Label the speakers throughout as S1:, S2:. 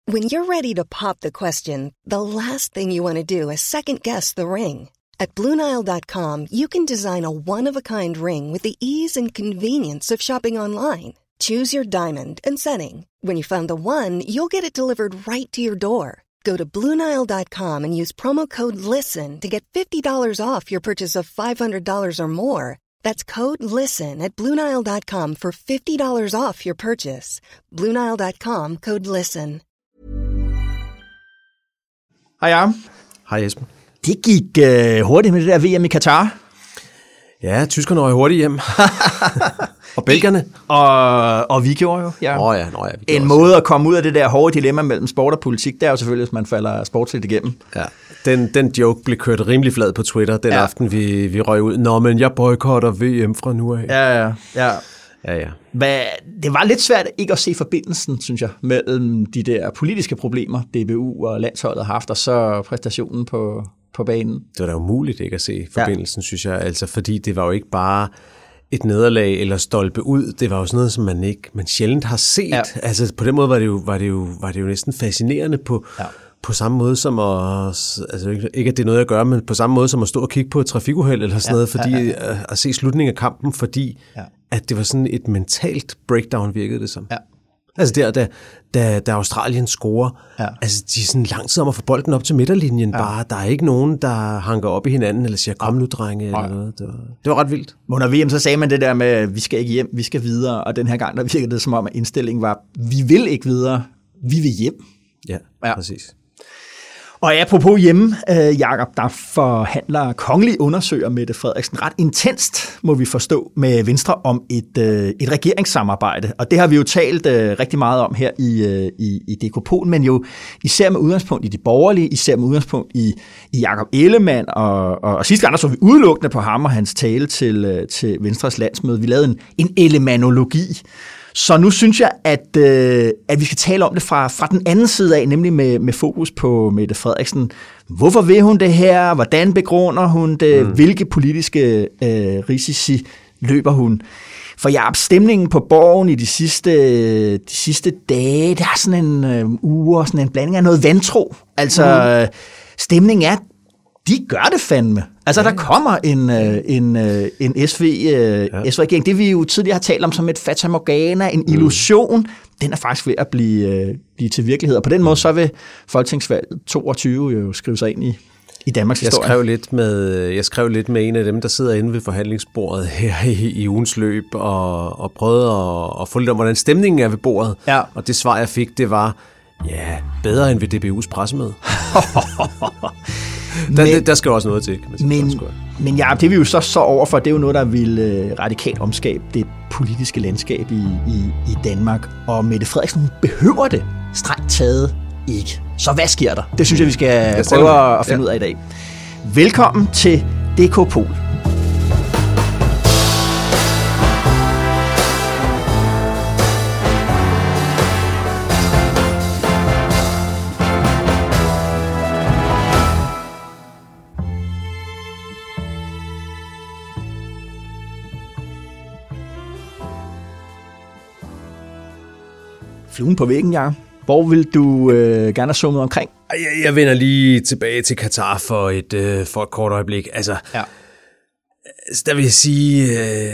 S1: When you're ready to pop the question, the last thing you want to do is second-guess the ring. At BlueNile.com, you can design a one-of-a-kind ring with the ease and convenience of shopping online. Choose your diamond and setting. When you find the one, you'll get it delivered right to your door. Go to BlueNile.com and use promo code LISTEN to get $50 off your purchase of $500 or more. That's code LISTEN at BlueNile.com for $50 off your purchase. BlueNile.com, code LISTEN.
S2: Hej Arm.
S3: Hej Esben.
S2: Det gik hurtigt med det der VM i Katar.
S3: Ja, tyskerne var hurtigt hjem. Og belgierne.
S2: Og vi gjorde jo. Ja.
S3: Nå ja,
S2: en måde at komme ud af det der hårde dilemma mellem sport og politik, det er jo selvfølgelig, hvis man falder sportsligt igennem.
S3: Ja. Den joke blev kørt rimelig flad på Twitter den aften, vi røg ud. Nå, men jeg boykotter VM fra nu af.
S2: Ja.
S3: Ja.
S2: Det var lidt svært ikke at se forbindelsen, synes jeg, mellem de der politiske problemer, DBU og landsholdet har haft, og så præstationen på banen.
S3: Det var da umuligt ikke at se forbindelsen, synes jeg. Altså, fordi det var jo ikke bare et nederlag eller stolpe ud. Det var jo sådan noget, som man sjældent har set. Ja. Altså, på den måde var det jo næsten fascinerende på samme måde som altså ikke at det er noget at gøre, men på samme måde som at stå og kigge på et trafikuheld eller sådan noget, fordi at se slutningen af kampen, fordi at det var sådan et mentalt breakdown, virkede det som. Ja. Altså da Australien scorer, altså de er sådan lang tid om at få bolden op til midterlinjen, bare der er ikke nogen, der hanker op i hinanden, eller siger, kom nu drenge, eller noget. Det var ret vildt.
S2: Under VM, så sagde man det der med, vi skal ikke hjem, vi skal videre, og den her gang, der virkede det som om, at indstillingen var, vi vil ikke videre, vi vil hjem.
S3: Ja, præcis.
S2: Og apropos hjemme, Jakob, der forhandler kongelig undersøger Mette Frederiksen ret intenst, må vi forstå, med Venstre om et regeringssamarbejde. Og det har vi jo talt rigtig meget om her i DK-Pol, men jo især med udgangspunkt i de borgerlige, især med udgangspunkt i Jakob Ellemann, og sidste gang der så vi udelukkende på ham og hans tale til Venstres landsmøde. Vi lavede en elemanologi. Så nu synes jeg, at vi skal tale om det fra den anden side af, nemlig med fokus på Mette Frederiksen. Hvorfor vil hun det her? Hvordan begrunder hun det? Hvilke politiske risici løber hun? For stemningen på Borgen i de sidste dage, det er sådan en uge og sådan en blanding af noget vantro. Altså, stemningen er, de gør det fandme. Altså, der kommer en SV-regering. Det vi jo tidligere har talt om som et Fata Morgana, en illusion, den er faktisk ved at blive til virkelighed. Og på den måde, så vil Folketingsvalget 22 jo skrive sig ind i Danmarks historie.
S3: Jeg skrev lidt med en af dem, der sidder inde ved forhandlingsbordet her i ugens løb, og prøvede at få lidt om, hvordan stemningen er ved bordet. Ja. Og det svar, jeg fik, det var, bedre end ved DBU's pressemøde. Der skal også noget til.
S2: Men det vi jo så overfor, det er jo noget, der vil radikalt omskabe det politiske landskab i Danmark. Og Mette Frederiksen behøver det strengt taget ikke. Så hvad sker der? Det synes jeg, vi skal prøve at finde ud af i dag. Velkommen til DK-Pol. Fluen på væggen, Jacob. Hvor vil du gerne have summet omkring?
S3: Jeg vender lige tilbage til Katar for et kort øjeblik. Altså, der vil jeg sige,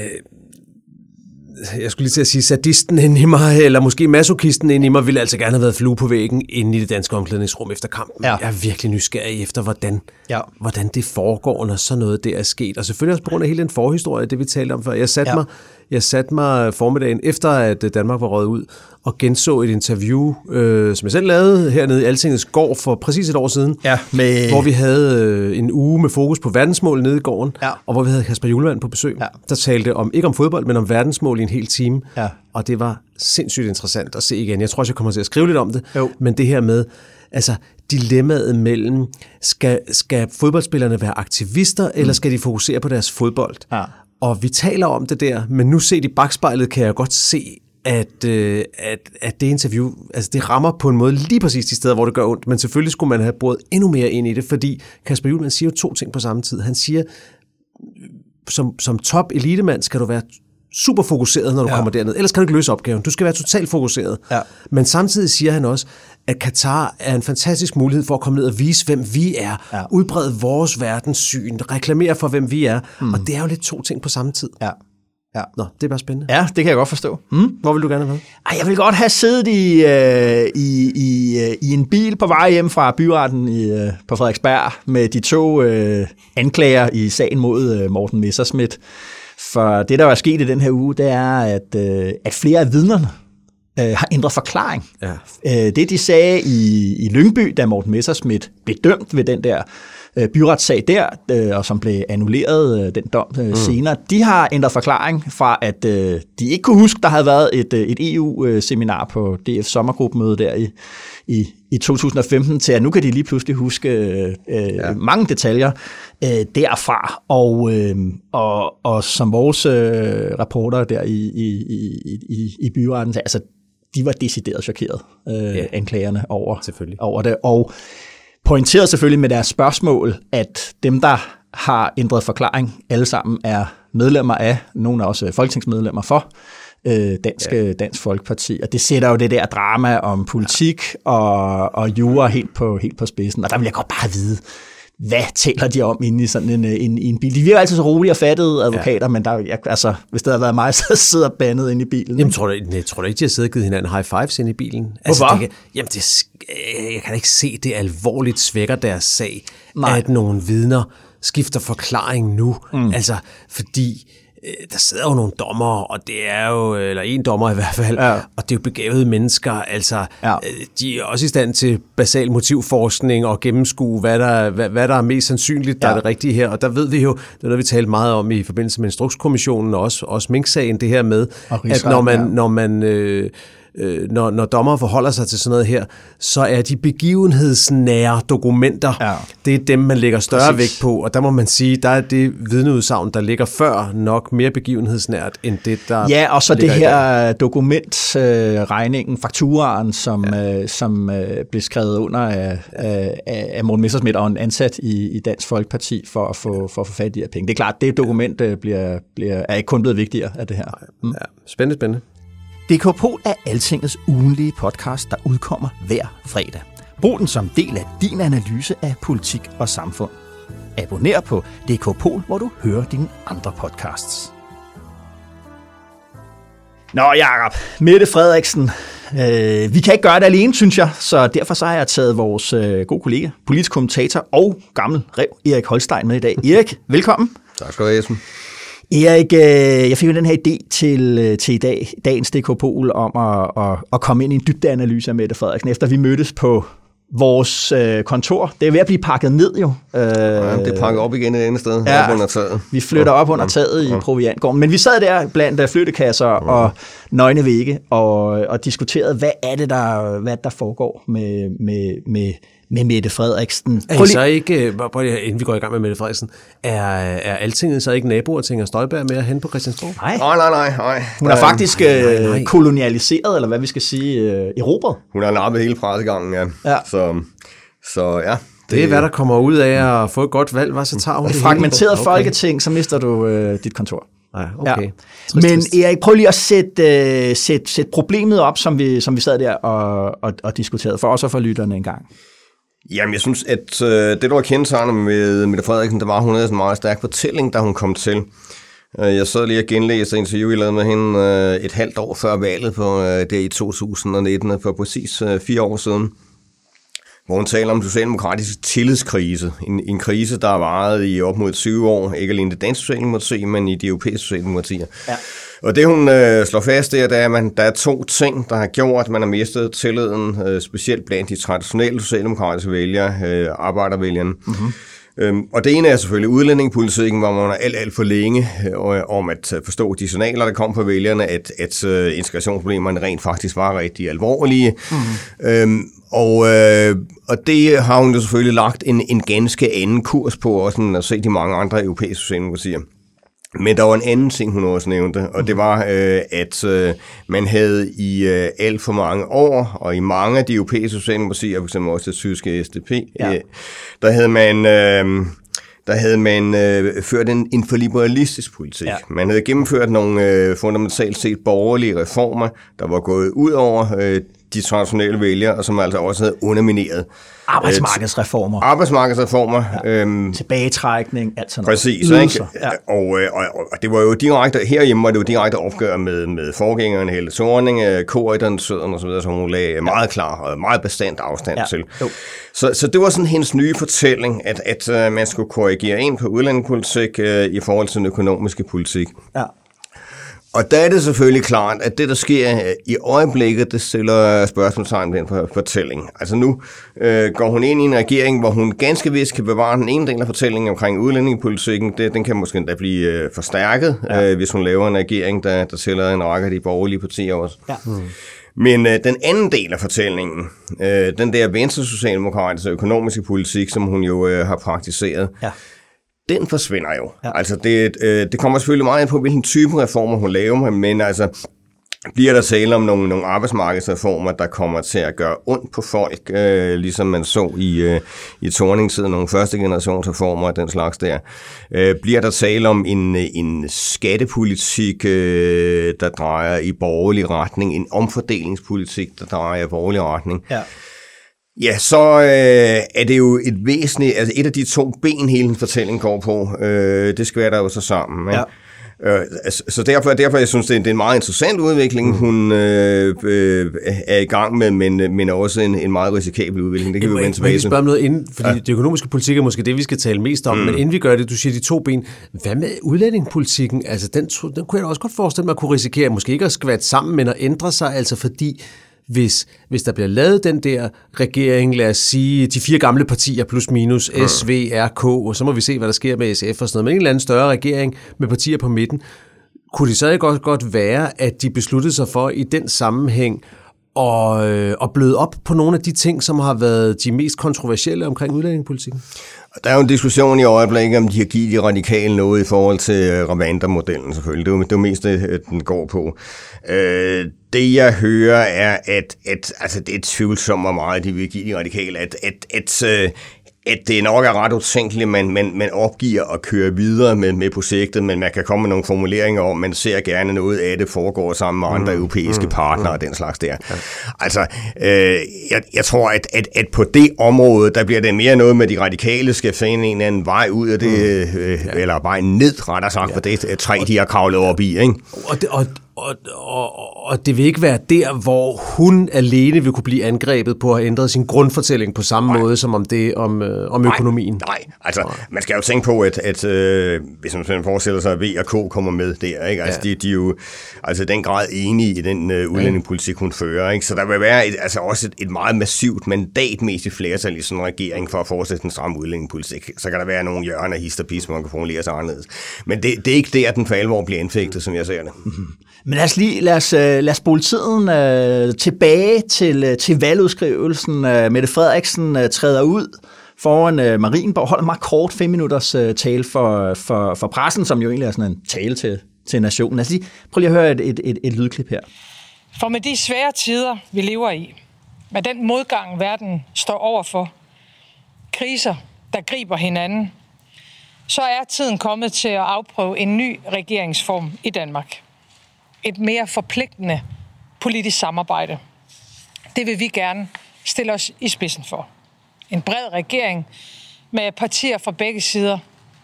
S3: jeg skulle lige til at sige, sadisten inde i mig, eller måske masochisten inde i mig, ville altså gerne have været flue på væggen inde i det danske omklædningsrum efter kampen. Ja. Jeg er virkelig nysgerrig efter, hvordan det foregår, når sådan noget der er sket. Og selvfølgelig også på grund af hele den forhistorie, det vi talte om før. Jeg satte mig formiddagen efter, at Danmark var røget ud, og genså et interview, som jeg selv lavede hernede i Altingets gård for præcis et år siden, hvor vi havde en uge med fokus på verdensmål nede i gården, og hvor vi havde Kasper Hjulmand på besøg. Ja. Der talte ikke om fodbold, men om verdensmål i en hel time, og det var sindssygt interessant at se igen. Jeg tror også, jeg kommer til at skrive lidt om det, men det her med, altså dilemmaet mellem, skal fodboldspillerne være aktivister, eller skal de fokusere på deres fodbold? Ja. Og vi taler om det der, men nu set i bagspejlet kan jeg godt se, at det interview, altså det rammer på en måde lige præcis de steder, hvor det gør ondt, men selvfølgelig skulle man have brugt endnu mere ind i det, fordi Kasper Hjulmand siger jo 2 ting på samme tid. Han siger, som top elitemand skal du være super fokuseret, når du kommer derned. Ellers kan du ikke løse opgaven. Du skal være totalt fokuseret. Ja. Men samtidig siger han også, at Katar er en fantastisk mulighed for at komme ned og vise, hvem vi er. Udbrede vores verdenssyn. Reklamere for, hvem vi er. Og det er jo lidt 2 ting på samme tid. Ja. Ja. Nå, det er bare spændende.
S2: Ja, det kan jeg godt forstå.
S3: Hvor vil du gerne have?
S2: Jeg vil godt have siddet i en bil på vej hjem fra byretten på Frederiksberg med de 2 anklager i sagen mod Morten Messerschmidt. For det, der var sket i den her uge, det er, at flere af vidnerne har ændret forklaring. Ja. Det, de sagde i Lyngby, da Morten Messerschmidt blev dømt ved den der byretssag der, og som blev annulleret den dom senere, de har ændret forklaring fra, at de ikke kunne huske, der havde været et EU-seminar på DF sommergruppemøde der i 2015, til at nu kan de lige pludselig huske mange detaljer derfra. Og som vores reporter der i byretten, altså de var decideret chokeret, anklagerne over det. Og pointerede selvfølgelig med deres spørgsmål, at dem, der har ændret forklaring, alle sammen er medlemmer af, nogle er også folketingsmedlemmer for Dansk Folkeparti. Og det sætter jo det der drama om politik og jura helt på spidsen. Og der vil jeg godt bare vide, hvad taler de om inde i sådan en bil? De virker altid så rolige og fattede advokater, men hvis det havde været mig, så sidder bandet inde i bilen.
S3: Jamen, tror du ikke, de har siddet og givet hinanden high fives inde i bilen?
S2: Hvorfor?
S3: Jeg kan ikke se, det alvorligt svækker deres sag, at nogle vidner skifter forklaring nu. Altså, fordi der sidder jo nogle dommere, og det er jo, eller en dommer i hvert fald, og det er jo begavede mennesker, altså de er også i stand til basal motivforskning og gennemskue, hvad der er mest sandsynligt, der er det rigtige her, og der ved vi jo, det er noget, vi talte meget om i forbindelse med Instrukskommissionen og også Mink-sagen, det her med, at når dommer forholder sig til sådan noget her, så er de begivenhedsnære dokumenter, det er dem, man lægger større vægt på, og der må man sige, der er det vidneudsagn, der ligger før, nok mere begivenhedsnært, end det, der
S2: ja, og så det her dokumentregningen, fakturaen, som blev skrevet under af Morten Messerschmidt og en ansat i Dansk Folkeparti for at få fat i de her penge. Det er klart, det dokument er ikke kun blevet vigtigere af det her.
S3: Ja, spændende.
S2: DK Pol er Altingets ugenlige podcast, der udkommer hver fredag. Brug den som del af din analyse af politik og samfund. Abonner på DK Pol, hvor du hører dine andre podcasts. Nå, Jakob, Mette Frederiksen, vi kan ikke gøre det alene, synes jeg, så derfor så har jeg taget vores gode kollega, politisk kommentator og gammel ræv, Erik Holstein, med i dag. Erik, velkommen.
S4: Tak skal du have, Esben.
S2: Erik, jeg fik jo den her idé til dagens DK Pol om at komme ind i en dybdeanalyse af Mette Frederiksen, efter vi mødtes på vores kontor. Det er ved at blive pakket ned jo.
S4: Det er pakket op igen et andet sted, op under taget.
S2: Vi flytter op under taget i Proviantgården. Men vi sad der blandt flyttekasser og nøgne vægge og diskuterede, hvad der foregår med Mette Frederiksen.
S3: Er I så ikke, inden vi går i gang med Mette Frederiksen, er Altinget så ikke naboer til Inger Støjberg med at hente på Christiansborg?
S4: Nej.
S2: Hun er faktisk kolonialiseret, eller hvad vi skal sige, erobret.
S4: Hun har nappet hele pressegangen, ja. Så ja.
S3: Det er, hvad der kommer ud af at få et godt valg, så tager hun det
S2: fragmenteret Folketing, så mister du dit kontor.
S3: Ja, okay. Ja.
S2: Men Erik, prøv lige at sætte problemet op, som vi sad der og diskuterede, for os og for lytterne en gang.
S4: Jamen, jeg synes, at det, der var kendetegnet med Mette Frederiksen, det var, at hun havde en meget stærk fortælling, da hun kom til. Jeg sad lige og genlæste interview, jeg lavede med hende et halvt år før valget der i 2019, for præcis 4 år siden, hvor hun taler om socialdemokratisk tillidskrise. En krise, der har varet i op mod 20 år, ikke alene det danske socialdemokrati, men i de europæiske socialdemokratier. Ja. Og det, hun slår fast, det er, at der er 2 ting, der har gjort, at man har mistet tilliden, specielt blandt de traditionelle socialdemokratiske vælgere, arbejdervælgerne. Mm-hmm. Og det ene er selvfølgelig udlændingepolitikken, hvor man er alt for længe om at forstå de signaler, der kom fra vælgerne, at integrationsproblemerne rent faktisk var rigtig alvorlige. Mm-hmm. Og det har hun jo selvfølgelig lagt en ganske anden kurs på, også end at se de mange andre europæiske socialdemokratier. Men der var en anden ting, hun også nævnte, og det var, at man havde i alt for mange år, og i mange af de europæiske socialdemokratier, f.eks. også det tyske SDP, der havde man der havde man ført en for liberalistisk politik. Ja. Man havde gennemført nogle fundamentalt set borgerlige reformer, der var gået ud over de traditionelle vælgere, og som altså også havde undermineret
S2: Arbejdsmarkedsreformer. Ja. Tilbagetrækning, alt sådan noget.
S4: Præcis, ikke? Ja. Og det var jo direkte, herhjemme var det jo direkte opgør med forgængeren Helle Thorning, Corydon-søderen og så videre, som hun lagde meget klar og meget bestandt afstand til. Så det var sådan hendes nye fortælling, at man skulle korrigere ind på udlændingepolitik i forhold til den økonomiske politik. Ja. Og der er det selvfølgelig klart, at det, der sker i øjeblikket, det stiller spørgsmålstegn ved den fortælling. Altså nu går hun ind i en regering, hvor hun ganske vist kan bevare den ene del af fortællingen omkring udlændingepolitikken. Den kan måske endda blive forstærket, hvis hun laver en regering, der tæller en række af de borgerlige partier også. Ja. Men den anden del af fortællingen, den der venstresocialdemokratiske økonomiske politik, som hun jo har praktiseret, den forsvinder jo. Ja. Altså det kommer selvfølgelig meget ind på, hvilken type reformer hun laver, men altså bliver der tale om nogle arbejdsmarkedsreformer, der kommer til at gøre ondt på folk, ligesom man så i Thorning-tiden, nogle første generationsreformer og den slags der. Bliver der tale om en skattepolitik, der drejer i borgerlig retning, en omfordelingspolitik, der drejer i borgerlig retning. Ja. Ja, så er det jo et væsentligt, altså et af de to ben, hele den fortælling går på, det skvætter jo så sammen. Ja. Så derfor jeg synes, det er en meget interessant udvikling, hun er i gang med, men også en meget risikabel udvikling. Det kan vi jo vende tilbage til.
S3: Jeg kan spørge om noget inden, fordi det økonomiske politik er måske det, vi skal tale mest om, men inden vi gør det, du siger de to ben. Hvad med udlændingepolitikken? Altså, den kunne jeg også godt forestille mig at kunne risikere, måske ikke at skvætte sammen, men at ændre sig, altså fordi hvis der bliver lavet den der regering, lad os sige, de 4 gamle partier plus minus, S, V, R, K, og så må vi se, hvad der sker med SF og sådan noget, men en eller anden større regering med partier på midten, kunne det så ikke godt være, at de besluttede sig for i den sammenhæng og bløde op på nogle af de ting, som har været de mest kontroversielle omkring udlændingepolitikken?
S4: Der er jo en diskussion i øjeblikket, om de har givet de radikale noget i forhold til Rwanda-modellen selvfølgelig. Det er jo mest det, den går på. Det jeg hører er, at altså, det er tvivlsomt, hvor meget de vil give de radikale, at det nok er ret utænkeligt, man opgiver at køre videre med projektet, men man kan komme med nogle formuleringer om, man ser gerne noget af det foregår sammen med andre europæiske partnere og den slags der. Ja. Altså, jeg tror, at på det område, der bliver det mere noget med, de radikale skal finde en eller anden vej ud af det, eller vej ned, rettere sagt, for det træ, de har kravlet op i, ikke?
S3: Og det vil ikke være der, hvor hun alene vil kunne blive angrebet på at have ændret sin grundfortælling på samme måde, som om det om økonomien.
S4: Nej, altså man skal jo tænke på, at hvis man forestiller sig, at V og K kommer med der, ikke? Altså de er jo altså den grad enige i den udlændingepolitik, hun fører, ikke? Så der vil være også et meget massivt mandatmæssigt flertal i sådan en regering for at fortsætte en stram udlændingepolitik. Så kan der være nogle hjørner, histerpis, man kan formulere sig anderledes. Men det er ikke der, den for alvor bliver indfægtet, som jeg ser det.
S2: Men lad os spole tiden tilbage til valgudskrivelsen. Mette Frederiksen træder ud foran Marienborg, holder meget kort 5 minutters tale for pressen, som jo egentlig er sådan en tale til nationen. Altså, prøv lige at høre et lydklip her.
S5: For med de svære tider, vi lever i, med den modgang, verden står overfor, kriser, der griber hinanden, så er tiden kommet til at afprøve en ny regeringsform i Danmark. Et mere forpligtende politisk samarbejde. Det vil vi gerne stille os i spidsen for. En bred regering med partier fra begge sider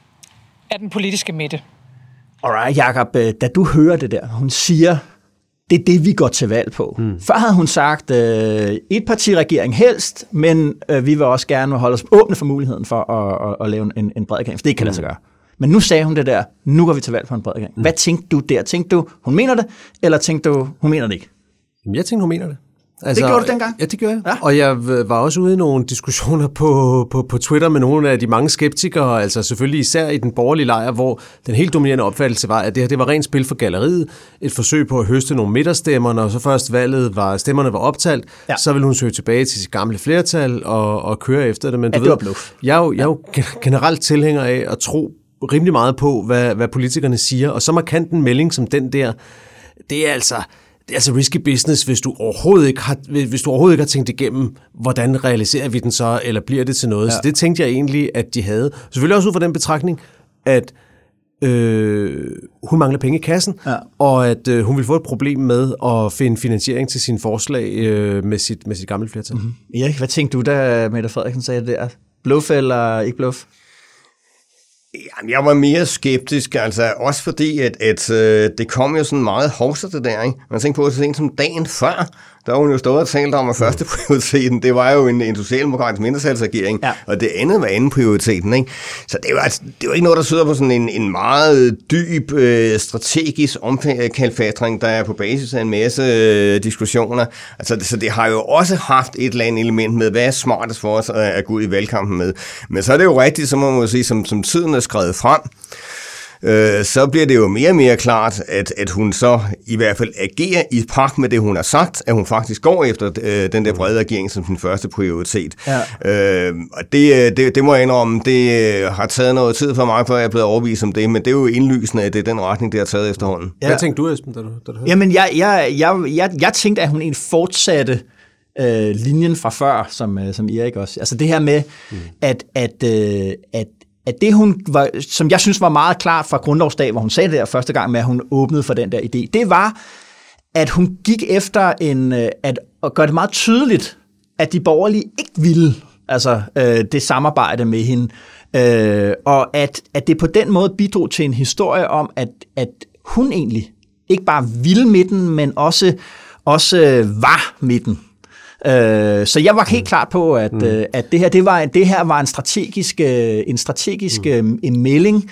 S5: af den politiske midte.
S2: Alright, Jacob, da du hører det der, hun siger, det er det, vi går til valg på. Før havde hun sagt, et partiregering helst, men vi vil også gerne holde os åbne for muligheden for at lave en bred regering, for det kan lade sig gøre. Men nu sagde hun det der, nu går vi til valg for en bred regering. Hvad tænkte du der? Tænkte du, hun mener det, eller tænkte du, hun mener det ikke?
S3: Jeg tænkte, hun mener det.
S2: Altså, det gjorde du dengang?
S3: Ja, det gjorde jeg. Ja. Og jeg var også ude i nogle diskussioner på Twitter med nogle af de mange skeptikere, altså selvfølgelig især i den borgerlige lejr, hvor den helt dominerende opfattelse var, at det her det var rent spil for galleriet, et forsøg på at høste nogle midterstemmerne, når så først stemmerne var optalt, så ville hun søge tilbage til sit gamle flertal og køre efter det. Men
S2: det var bluff.
S3: Jeg er jo generelt tilhænger af at tro rimelig meget på, hvad politikerne siger, og så markant en melding som den der, det er altså risky business, hvis du overhovedet ikke har tænkt igennem, hvordan realiserer vi den så, eller bliver det til noget. Ja. Så det tænkte jeg egentlig, at de havde. Selvfølgelig også ud fra den betragtning, at hun mangler penge i kassen, og at hun vil få et problem med at finde finansiering til sine forslag med sit gamle flertal.
S2: Mm-hmm. Erik, hvad tænkte du, da Mette Frederiksen sagde det der? Bluff eller ikke bluff?
S4: Jamen, jeg var mere skeptisk, altså også fordi, at det kom jo sådan meget hovset det der, ikke? Man tænkte på, at det som dagen før, der var hun jo stået og talt om, at første prioriteten, det var jo en socialdemokratisk mindretalsregering, og det andet var anden prioriteten, ikke? Så det var ikke noget, der sidder på sådan en meget dyb strategisk omkalfatring, der er på basis af en masse diskussioner. Altså, så det har jo også haft et eller andet element med, hvad er smartest for os at gå ud i valgkampen med. Men så er det jo rigtigt, som man må sige, som tiden er skrevet frem, så bliver det jo mere og mere klart, at hun så i hvert fald agerer i pagt med det, hun har sagt, at hun faktisk går efter den der brede regering som sin første prioritet. Ja. Og det må jeg indrømme, det har taget noget tid for mig, før jeg er blevet overbevist om det, men det er jo indlysende, at det er den retning, det har taget efterhånden.
S3: Ja. Hvad tænkte du, Esben, da du hørte?
S2: Jamen, jeg tænkte, at hun egentlig fortsatte linjen fra før, som Erik også. Altså det her med, at det hun var, som jeg synes var meget klart fra grundlovsdag, hvor hun sagde det der første gang med, at hun åbnede for den der idé, det var, at hun gik efter at gøre det meget tydeligt, at de borgerlige ikke ville det samarbejde med hende, og at det på den måde bidrog til en historie om, at hun egentlig ikke bare ville midten, men også var midten. Så jeg var helt klart på, at det her var en strategisk melding,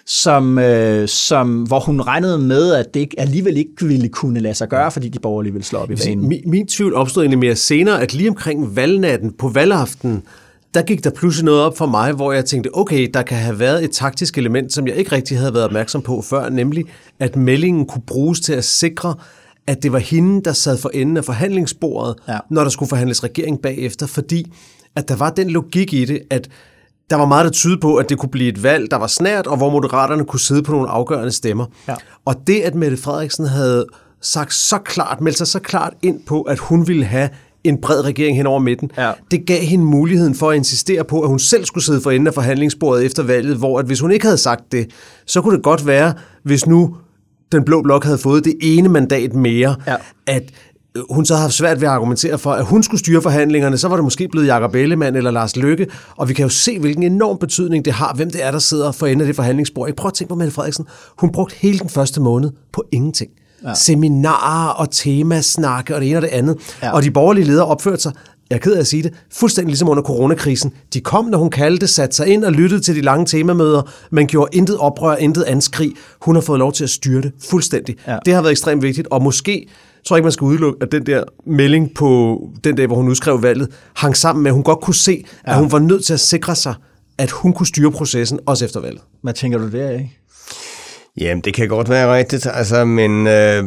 S2: hvor hun regnede med, at det alligevel ikke ville kunne lade sig gøre, fordi de borgerlige ville slå op i banen.
S3: Min tvivl opstod egentlig mere senere, at lige omkring valgnatten på valgaften, der gik der pludselig noget op for mig, hvor jeg tænkte, okay, der kan have været et taktisk element, som jeg ikke rigtig havde været opmærksom på før, nemlig at meldingen kunne bruges til at sikre, at det var hende, der sad for enden af forhandlingsbordet, når der skulle forhandles regering bagefter, fordi at der var den logik i det, at der var meget, der tyder på, at det kunne blive et valg, der var snært, og hvor Moderaterne kunne sidde på nogle afgørende stemmer. Ja. Og det, at Mette Frederiksen havde meldt sig så klart ind på, at hun ville have en bred regering hen over midten, det gav hende muligheden for at insistere på, at hun selv skulle sidde for enden af forhandlingsbordet efter valget, hvor at hvis hun ikke havde sagt det, så kunne det godt være, hvis nu den blå blok havde fået det ene mandat mere, at hun så havde haft svært ved at argumentere for, at hun skulle styre forhandlingerne, så var det måske blevet Jakob Ellemann eller Lars Løkke, og vi kan jo se, hvilken enorm betydning det har, hvem det er, der sidder for enden af det forhandlingsbord. Jeg prøver at tænke på Mette Frederiksen. Hun brugte hele den første måned på ingenting. Ja. Seminarer og temasnakke og det ene og det andet. Ja. Og de borgerlige ledere opførte sig, jeg er ked af at sige det, fuldstændig ligesom under coronakrisen. De kom, når hun kaldte, satte sig ind og lyttede til de lange temamøder, men gjorde intet oprør, intet anskrig. Hun har fået lov til at styre det fuldstændig. Ja. Det har været ekstremt vigtigt, og måske tror jeg ikke, man skal udelukke, at den der melding på den dag, hvor hun udskrev valget, hang sammen med, at hun godt kunne se, at hun var nødt til at sikre sig, at hun kunne styre processen, også efter valget.
S2: Hvad tænker du der, ikke?
S4: Jamen, det kan godt være rigtigt, men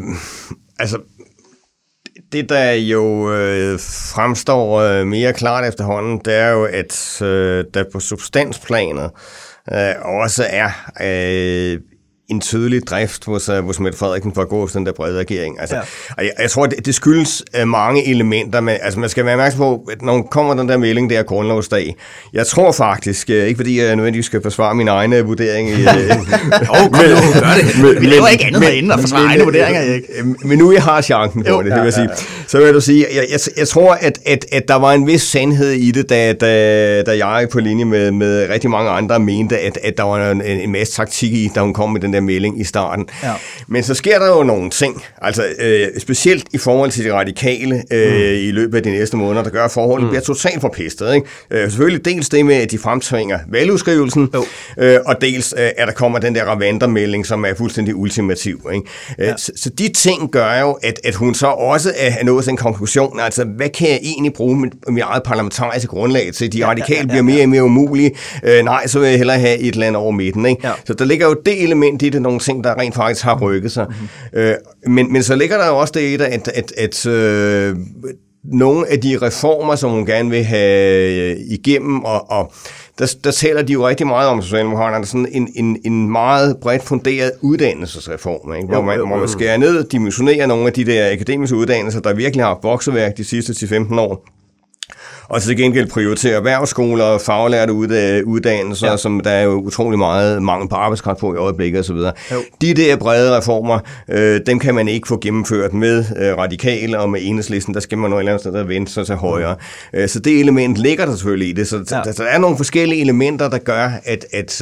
S4: det, der jo fremstår mere klart efterhånden, det er jo, at der på substansplanet også er en tydelig drift hos Mette Frederiksen for at gå efter den der brede regering. Altså, jeg tror, det skyldes mange elementer, men altså, man skal være opmærksom på, at når kommer den der melding, det er grundlovsdag. Jeg tror faktisk, ikke fordi jeg nødvendigvis skal forsvare min egen vurdering.
S2: Gør det. Vi laver ikke andet herinde at forsvare egne vurderinger, ikke?
S4: Men nu jeg har chancen på det, vil jeg sige. Så vil jeg sige, jeg tror, at der var en vis sandhed i det, da jeg på linje med rigtig mange andre mente, at der var en masse taktik i, da hun kom med den der melding i starten. Ja. Men så sker der jo nogle ting, altså specielt i forhold til de radikale i løbet af de næste måneder, der gør, at forholdet bliver totalt forpestet. Ikke? Selvfølgelig dels det med, at de fremtvinger valgudskrivelsen, og dels at der kommer den der Rwanda-melding, som er fuldstændig ultimativ. Ikke? Ja. Så de ting gør jo, at hun så også er nået til en konklusion, altså hvad kan jeg egentlig bruge mit eget parlamentariske grundlag til? De radikale bliver mere og mere umulige. Nej, så vil jeg hellere have et eller andet over midten. Ikke? Ja. Så der ligger jo det element i det, nogle ting, der rent faktisk har rykket sig. Men så ligger der jo også det i det, at nogle af de reformer, som hun gerne vil have igennem, og der taler de jo rigtig meget om Socialdemokraterne, sådan en meget bredt funderet uddannelsesreform, ikke? Hvor man skærer ned, dimensionerer nogle af de der akademiske uddannelser, der virkelig har vokseværk de sidste 10-15 år. Og til gengæld prioritere erhvervsskoler og faglærte uddannelser, som der er jo utrolig meget mangel på arbejdskraft på i øjeblikket osv. De der brede reformer, dem kan man ikke få gennemført med radikale og med Enhedslisten. Der skal man noget eller andet sted der vende sig til højre. Så det element ligger der selvfølgelig i det. Så der er nogle forskellige elementer, der gør, at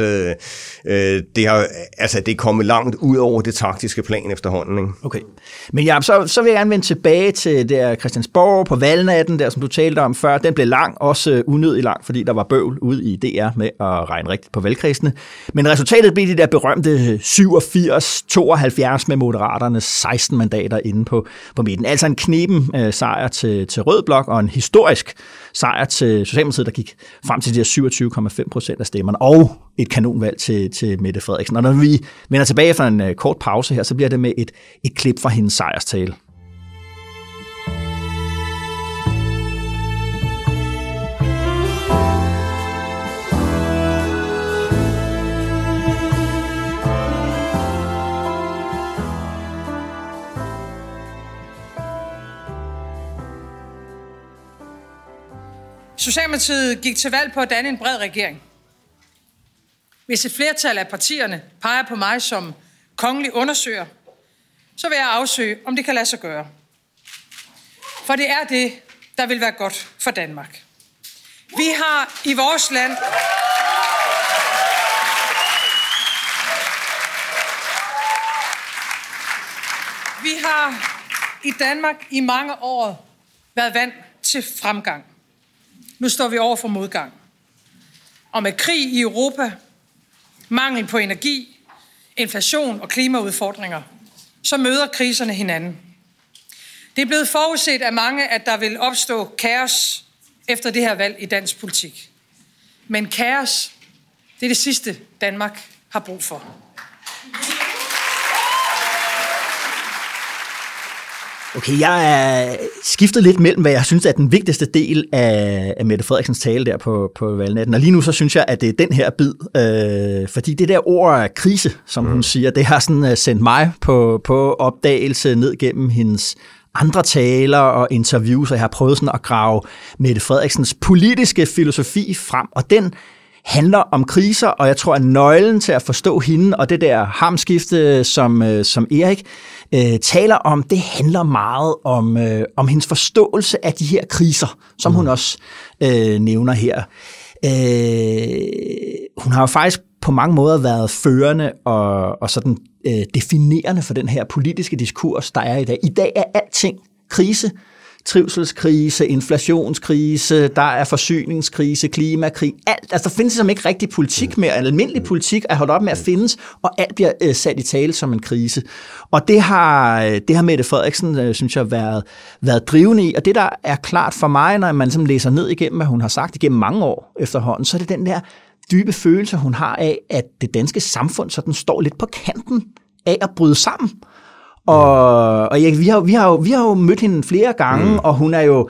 S4: det er kommet langt ud over det taktiske plan efterhånden. Ikke?
S2: Okay. Men ja, så vil jeg gerne vende tilbage til der Christiansborg på valgnatten, der som du talte om før. Den blev lang, også unødig lang, fordi der var bøvl ude i DR med at regne rigtigt på valgkredsene. Men resultatet blev de der berømte 87-72 med Moderaternes 16 mandater inde på midten. Altså en kneben sejr til Rød Blok og en historisk sejr til Socialdemokratiet, der gik frem til de her 27,5% af stemmerne, og et kanonvalg til Mette Frederiksen. Og når vi vender tilbage efter en kort pause her, så bliver det med et klip fra hendes sejrstale.
S5: Socialdemokratiet gik til valg på at danne en bred regering. Hvis et flertal af partierne peger på mig som kongelig undersøger, så vil jeg afsøge, om det kan lade sig gøre. For det er det, der vil være godt for Danmark. Vi har i vores land i Danmark i mange år været vant til fremgang. Nu står vi over for modgang. Og med krig i Europa, mangel på energi, inflation og klimaudfordringer, så møder kriserne hinanden. Det er blevet forudset af mange, at der vil opstå kaos efter det her valg i dansk politik. Men kaos, det er det sidste, Danmark har brug for.
S2: Okay, jeg er skiftet lidt mellem, hvad jeg synes er den vigtigste del af Mette Frederiksens tale der på valgnatten. Og lige nu så synes jeg, at det er den her bid, fordi det der ord krise, som hun siger, det har sådan sendt mig på opdagelse ned gennem hendes andre taler og interviews, og jeg har prøvet sådan at grave Mette Frederiksens politiske filosofi frem, og den handler om kriser, og jeg tror, at nøglen til at forstå hende og det der hamskifte, som Erik taler om, det handler meget om hendes forståelse af de her kriser, som hun også nævner her. Hun har jo faktisk på mange måder været førende og sådan definerende for den her politiske diskurs, der er i dag. I dag er alting krise. Trivselskrise, inflationskrise, der er forsyningskrise, klimakrig, alt. Altså, der findes som ikke rigtig politik mere. En almindelig politik er holdt op med at findes, og alt bliver sat i tale som en krise. Og det har Mette Frederiksen, synes jeg, været drivende i. Og det, der er klart for mig, når man ligesom læser ned igennem, hvad hun har sagt igennem mange år efterhånden, så er det den der dybe følelse, hun har af, at det danske samfund sådan står lidt på kanten af at bryde sammen. Og ja, vi har jo mødt hende flere gange, og hun er jo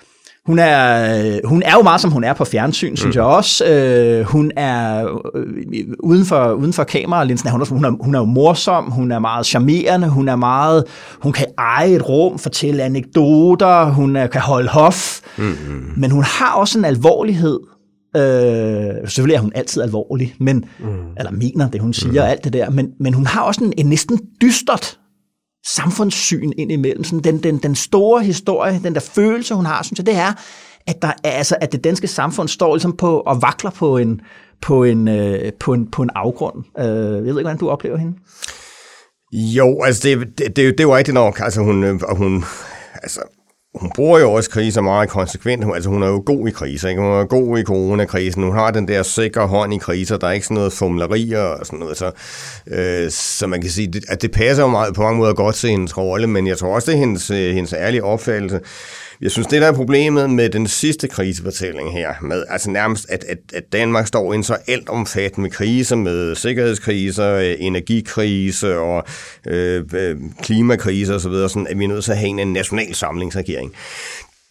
S2: meget, som hun er på fjernsyn, synes jeg også. Hun er uden for kameralinsen, hun er jo morsom, hun er meget charmerende, hun kan eje et rum, fortælle anekdoter, hun kan holde hof, men hun har også en alvorlighed. Selvfølgelig er hun altid alvorlig, eller mener det, hun siger, alt det der, men hun har også en næsten dystert samfundssyn indimellem. Sådan den store historie, den der følelse, hun har, synes jeg, det er, at det danske samfund står ligesom på og vakler på en afgrund. Jeg ved ikke, hvordan du oplever hende.
S4: Jo, altså det er jo rigtigt nok. Altså hun bruger jo også kriser meget konsekvent. Altså hun er jo god i kriser, ikke? Hun er god i coronakrisen. Hun har den der sikre hånd i kriser. Der er ikke sådan noget fumlerier og sådan noget. Så man kan sige, at det passer jo meget, på mange måder godt til hendes rolle, men jeg tror også, det er hendes ærlige opfattelse. Jeg synes, det der er problemet med den sidste krisefortælling her, med altså nærmest, at Danmark står i en så altomfattende kriser med sikkerhedskriser, energikrise og klimakriser osv., sådan at vi er nødt til at have en national samlingsregering.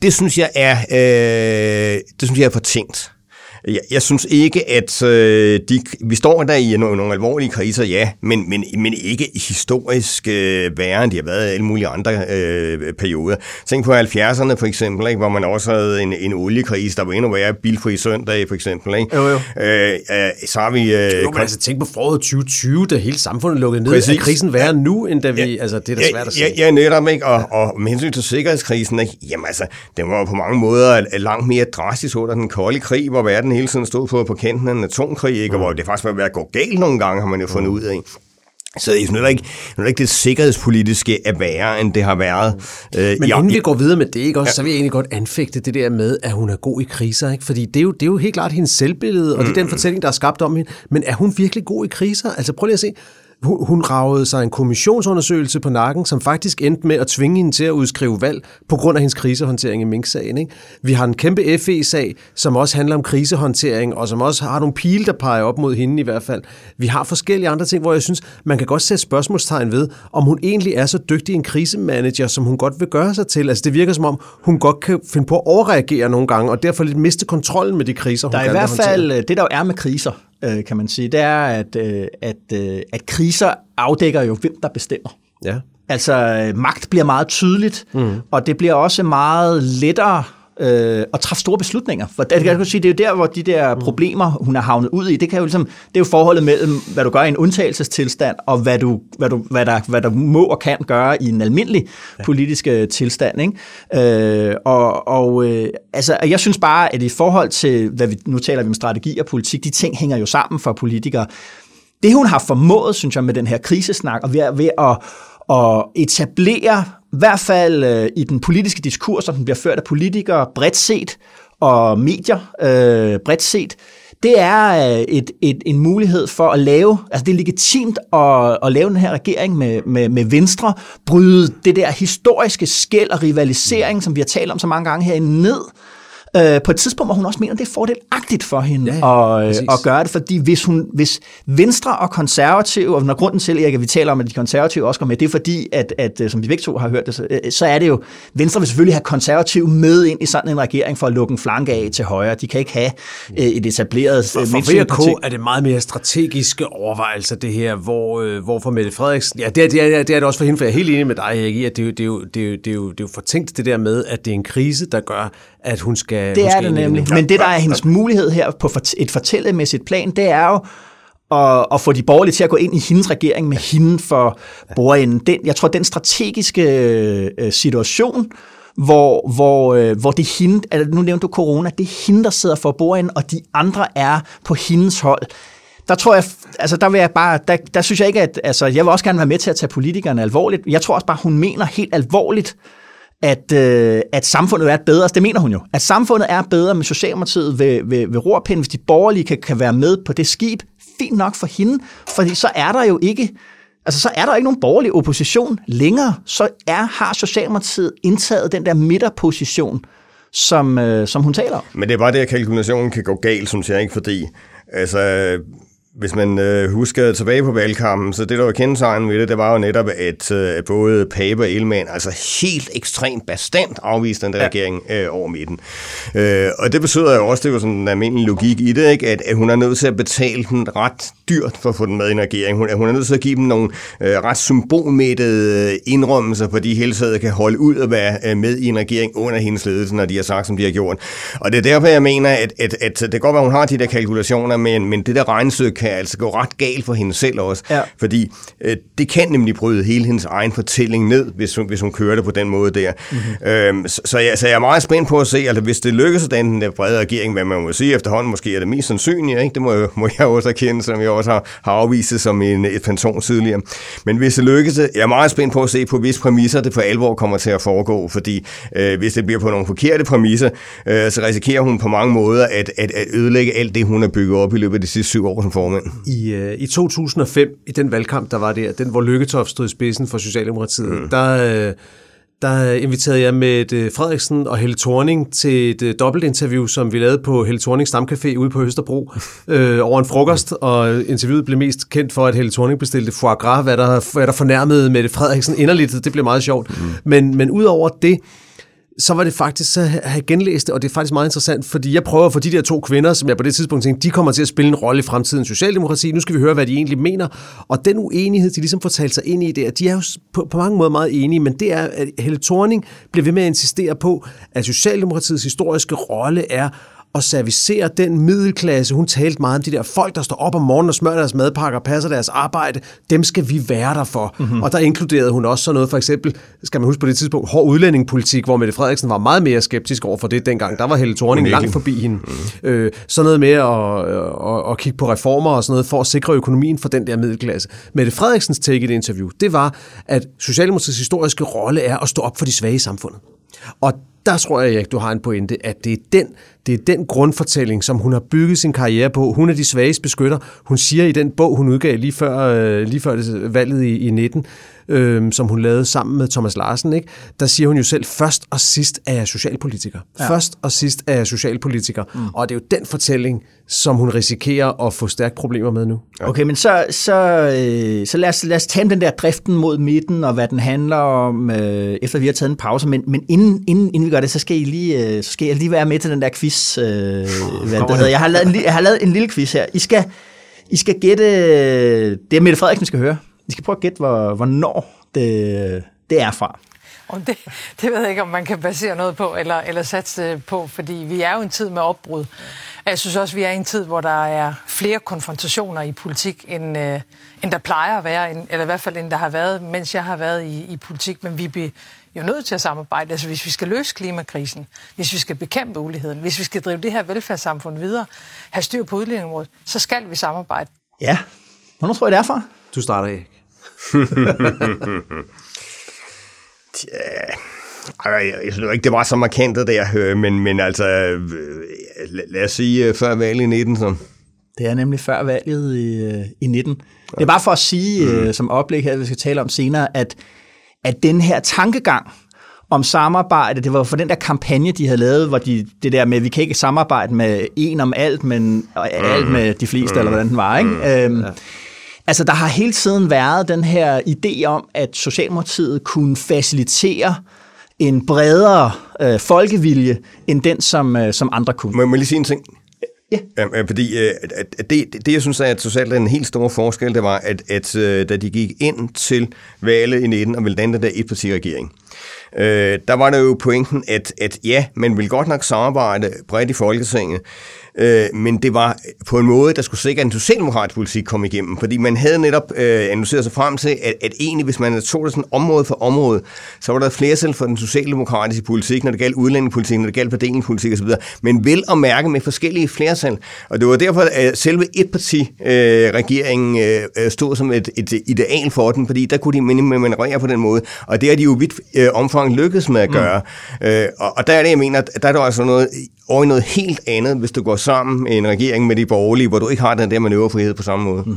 S4: Det synes jeg er fortænkt. Jeg synes ikke, at vi står der i nogle alvorlige kriser, ja, men ikke historisk værre, end de har været i alle mulige andre perioder. Tænk på 70'erne for eksempel, ikke, hvor man også havde en oliekrise, der var endnu værre, bilfri søndag for eksempel. Ikke?
S2: Jo.
S4: Så har vi...
S3: altså tænk på foråret 2020, da hele samfundet lukkede ned. Er krisen værre nu, end da vi... Altså, det er da svært at sige.
S4: Ja, netop, ikke? Og med hensyn til sikkerhedskrisen, ikke? Jamen altså, den var på mange måder langt mere drastisk under den kolde krig, hvor verden hele tiden stod på kanten af en atomkrig, ikke? Og hvor det faktisk var ved at gå galt nogle gange, har man jo fundet ud af. Så jeg synes ikke det sikkerhedspolitiske er værre, end det har været.
S3: Men inden vi går videre med det, ikke, også, så vil jeg egentlig godt anfægte det der med, at hun er god i kriser. Ikke? Fordi det er jo helt klart hendes selvbillede, og det er den fortælling, der er skabt om hende. Men er hun virkelig god i kriser? Altså prøv lige at se. Hun ragede sig en kommissionsundersøgelse på nakken, som faktisk endte med at tvinge hende til at udskrive valg på grund af hendes krisehåndtering i Mink-sagen. Ikke? Vi har en kæmpe FE-sag, som også handler om krisehåndtering, og som også har nogle pile, der peger op mod hende i hvert fald. Vi har forskellige andre ting, hvor jeg synes, man kan godt sætte spørgsmålstegn ved, om hun egentlig er så dygtig en krisemanager, som hun godt vil gøre sig til. Altså det virker som om, hun godt kan finde på at overreagere nogle gange, og derfor lidt miste kontrollen med de kriser, hun
S2: kan håndtere. Der er i hvert fald, det der jo er med kriser, kan man sige, det er, at kriser afdækker jo, hvem der bestemmer.
S3: Ja.
S2: Altså, magt bliver meget tydeligt, og det bliver også meget lettere at træffe store beslutninger. For det kan jeg sige, det er jo der, hvor de der problemer, hun er havnet ud i, det er jo forholdet mellem, hvad du gør i en undtagelsestilstand, og hvad du må og kan gøre i en almindelig politisk tilstand. Ikke? Altså, jeg synes bare, at i forhold til, nu taler vi om strategi og politik, de ting hænger jo sammen for politikere. Det hun har formået, synes jeg, med den her krisesnak, og ved at etablere, i hvert fald i den politiske diskurs, som den bliver ført af politikere bredt set, og medier bredt set, det er en mulighed for at lave, altså det er legitimt at lave den her regering med Venstre, bryde det der historiske skel og rivalisering, som vi har talt om så mange gange herinde, ned. På et tidspunkt, hvor hun også mener, det er fordelagtigt for hende at gøre det, fordi hvis Venstre og Konservative, og når grunden til, at vi taler om, at de Konservative også går med, det er fordi, at som vi begge to har hørt det, så er det jo, Venstre vil selvfølgelig have Konservative med ind i sådan en regering for at lukke en flanke af til højre. De kan ikke have et etableret...
S3: For VK er det meget mere strategiske overvejelser, det her, hvor for Mette Frederiksen... Ja, det er det også for hende, for jeg er helt enig med dig, Erik, i, at det er jo fortænkt det der med, at det er en krise, der gør, at hun skal...
S2: Det er det nemlig. Men det, der er hendes mulighed her på et fortællemæssigt plan, det er jo at få de borgerlige til at gå ind i hendes regering med hende for bordenden. Jeg tror, den strategiske situation, hvor det er hende, altså nu nævnte du corona, det er hende, der sidder for bordenden, og de andre er på hendes hold. Der tror jeg, altså der vil jeg bare, der synes jeg ikke, at altså jeg vil også gerne være med til at tage politikerne alvorligt. Jeg tror også bare, hun mener helt alvorligt, at samfundet er bedre. Det mener hun jo. At samfundet er bedre med Socialdemokratiet ved rorpinden, hvis de borgerlige kan være med på det skib. Fint nok for hende, fordi så er der jo ikke nogen borgerlig opposition længere. Så har Socialdemokratiet indtaget den der midterposition, som hun taler om.
S4: Men det er bare det, at kalkulationen kan gå galt, synes jeg ikke, fordi altså... Hvis man husker tilbage på valgkampen, så det, der var kendetegnet ved det var jo netop, at både Pape og Ellemann altså helt ekstremt bastant afviste den der regering over midten. Og det betyder jo også, det var sådan en almindelig logik i det, ikke? At hun er nødt til at betale den ret dyrt for at få den med i en regering. Hun er nødt til at give dem nogle ret symbolmættede indrømmelser, på de hele taget kan holde ud at være med i en regering under hendes ledelse, når de har sagt, som de har gjort. Og det er derfor, jeg mener, at det kan godt være, hun har de der kalkulationer, men det der regnestykke kan altså gå ret galt for hende selv også, fordi det kan nemlig bryde hele hendes egen fortælling ned, hvis hun kører det på den måde der. Mm-hmm. Så jeg er meget spændt på at se, altså hvis det lykkes at danne den brede regering, hvad man må sige efterhånden, måske er det mest sandsynligt, ikke? Det må jeg også erkende, som jeg også har afvist det som et fantom tidligere. Men hvis det lykkes, jeg er meget spændt på at se på hvis præmisser det for alvor kommer til at foregå, fordi hvis det bliver på nogle forkerte præmisser, så risikerer hun på mange måder at ødelægge alt det, hun har bygget op i løbet af de sidste 7 år som formand.
S3: I 2005, i den valgkamp, der var der, den hvor Lykketoft stod i spidsen for Socialdemokratiet, der inviterede jeg Mette Frederiksen og Helle Thorning til et dobbeltinterview, som vi lavede på Helle Thornings Stamcafé ude på Østerbro over en frokost, og interviewet blev mest kendt for, at Helle Thorning bestilte foie gras, hvad der fornærmede Mette Frederiksen inderligt. Det blev meget sjovt. Men ud over det, så var det faktisk så have genlæst det, og det er faktisk meget interessant, fordi jeg prøver at få de der 2 kvinder, som jeg på det tidspunkt tænkte, de kommer til at spille en rolle i fremtidens socialdemokrati. Nu skal vi høre, hvad de egentlig mener. Og den uenighed, de ligesom får talt sig ind i det, de er jo på mange måder meget enige, men det er, at Helle Thorning bliver ved med at insistere på, at Socialdemokratiets historiske rolle er at servicere den middelklasse. Hun talte meget om de der folk, der står op om morgenen og smører deres madpakker og passer deres arbejde. Dem skal vi være der for. Mm-hmm. Og der inkluderede hun også sådan noget, for eksempel, skal man huske på det tidspunkt, hård udlændingepolitik, hvor Mette Frederiksen var meget mere skeptisk over for det dengang. Der var Helle Thorning langt forbi hende. Mm-hmm. Sådan noget med at kigge på reformer og sådan noget, for at sikre økonomien for den der middelklasse. Mette Frederiksens take i det interview, det var, at Socialdemokratiets historiske rolle er at stå op for de svage i samfundet. Og der tror jeg, at du har en pointe, at det er den grundfortælling, som hun har bygget sin karriere på. Hun er de svages beskytter. Hun siger i den bog, hun udgav lige før valget i 19, som hun lavede sammen med Thomas Larsen, ikke? Der siger hun jo selv, først og sidst er jeg socialpolitiker. Ja. Først og sidst er jeg socialpolitiker. Mm. Og det er jo den fortælling, som hun risikerer at få stærke problemer med nu.
S2: Okay, men så lad os tage den der driften mod midten, og hvad den handler om, efter vi har taget en pause. Men inden vi gør det, så skal jeg lige være med til den der quiz. Jeg har lavet en lille quiz her. I skal gætte, det er Mette Frederiksen, skal høre. I skal prøve at gætte, hvornår det er fra.
S5: Og det ved jeg ikke, om man kan basere noget på, eller satse på, fordi vi er jo en tid med opbrud. Jeg synes også, vi er i en tid, hvor der er flere konfrontationer i politik, end der plejer at være, eller i hvert fald end der har været, mens jeg har været i politik. Men vi bliver jo nødt til at samarbejde. Altså hvis vi skal løse klimakrisen, hvis vi skal bekæmpe uligheden, hvis vi skal drive det her velfærdssamfund videre, have styr på udlændingeområdet, så skal vi samarbejde.
S2: Ja. Hvornår tror jeg, det er fra?
S3: Du starter ikke.
S4: Jeg synes ikke, det var så markant det der, men altså, lad os sige før valget i 19. Så.
S2: Det er nemlig før valget i 19. Det er bare for at sige, som oplæg her, vi skal tale om senere, at den her tankegang om samarbejde, det var for den der kampagne, de havde lavet, hvor det der med, vi kan ikke samarbejde med en om alt, men alt med de fleste, eller hvordan den var, ikke? Altså, der har hele tiden været den her idé om, at Socialdemokratiet kunne facilitere en bredere folkevilje, end den, som andre kunne.
S4: Må jeg lige sige en ting? Ja. Fordi det, jeg synes er, at socialt er en helt stor forskel, det var, at da de gik ind til valget i 19 og ville danne den der etpartiregering, der var der jo pointen, at ja, man ville godt nok samarbejde bredt i Folketinget, men det var på en måde, der skulle sikre, at en socialdemokratisk politik kom igennem, fordi man havde netop analyseret sig frem til, at egentlig, hvis man tog det sådan område for område, så var der flertal for den socialdemokratiske politik, når det galt udlændingepolitik, når det galt fordelingspolitik osv., men vel at mærke med forskellige flertal. Og det var derfor, at selve etparti-regeringen stod som et ideal for den, fordi der kunne de manøvrere på den måde, og det har de jo vidt omfang lykkedes med at gøre. Og der er det, jeg mener, der er der altså noget over i noget helt andet, hvis du går sammen i en regering med de borgerlige, hvor du ikke har den der manøvrefrihed på samme måde.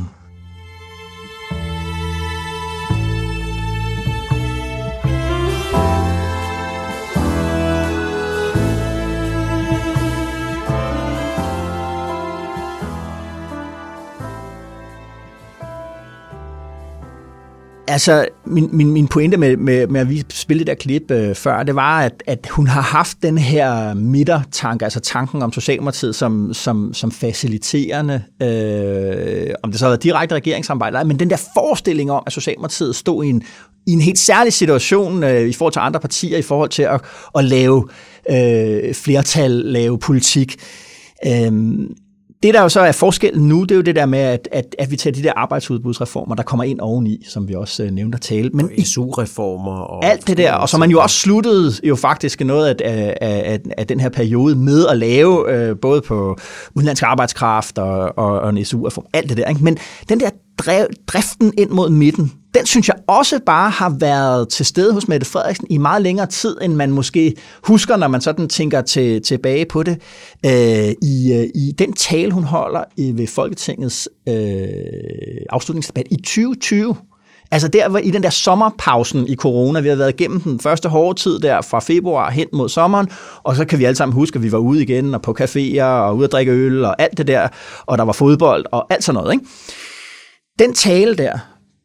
S2: Altså, min pointe med at vi spillede det der klip før, det var, at hun har haft den her midtertanke, altså tanken om Socialdemokratiet som faciliterende, om det så har været direkte regeringssamarbejde, men den der forestilling om, at Socialdemokratiet stod i en helt særlig situation i forhold til andre partier, i forhold til at lave flertal, lave politik. Det, der jo så er forskellen nu, det er jo det der med, at vi tager de der arbejdsudbudsreformer, der kommer ind oveni, som vi også nævnte at tale. Men
S3: SU-reformer og
S2: alt det der, og så man jo også sluttede jo faktisk noget af den her periode med at lave, både på udenlandsk arbejdskraft og en SU-reform, alt det der. Ikke? Men den der driften ind mod midten, den synes jeg også bare har været til stede hos Mette Frederiksen i meget længere tid, end man måske husker, når man sådan tænker tilbage på det. I den tale, hun holder ved Folketingets afslutningsdebat i 2020, altså der var i den der sommerpausen i corona, vi har været igennem den første hårde tid der fra februar hen mod sommeren, og så kan vi alle sammen huske, at vi var ude igen og på caféer og ude at drikke øl og alt det der, og der var fodbold og alt sådan noget, ikke? Den tale der,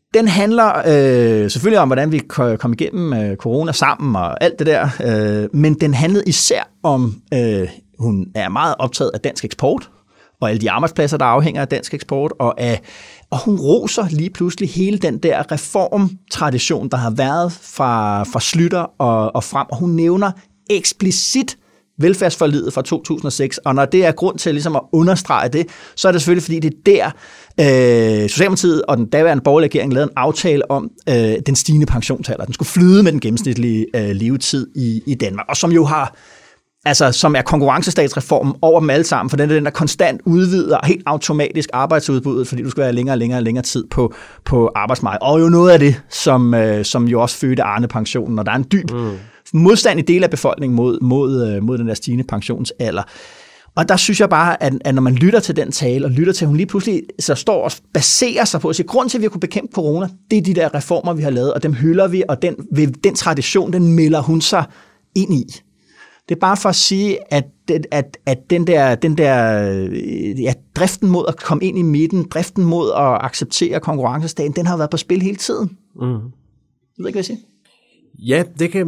S2: Den handler selvfølgelig om, hvordan vi kom igennem corona sammen og alt det der, men den handlede især om, hun er meget optaget af dansk eksport, og alle de arbejdspladser, der afhænger af dansk eksport, og hun roser lige pludselig hele den der reformtradition, der har været fra Schlüter og frem, og hun nævner eksplicit velfærdsforliget fra 2006, og når det er grund til ligesom at understrege det, så er det selvfølgelig, fordi det er der, Socialdemokratiet og den daværende borgerlige regering lavede en aftale om den stigende pensionsalder. Den skulle flyde med den gennemsnitlige levetid i Danmark, og som jo har som er konkurrencestatsreformen over dem alle sammen, for den er den, der konstant udvider helt automatisk arbejdsudbuddet, fordi du skal være længere tid på arbejdsmarkedet. Og jo noget af det, som jo også fødte Arne-pensionen, og der er en dyb modstand i dele af befolkningen mod den der stigende pensionsalder. Og der synes jeg bare, at når man lytter til den tale, og lytter til, at hun lige pludselig så står og baserer sig på at sige, grund til, at vi har kunne bekæmpe corona, det er de der reformer, vi har lavet, og dem hylder vi, og den tradition, den melder hun sig ind i. Det er bare for at sige, at den der driften mod at komme ind i midten, driften mod at acceptere konkurrencestaten, den har været på spil hele tiden. Jeg ved ikke, hvad jeg siger.
S3: Ja,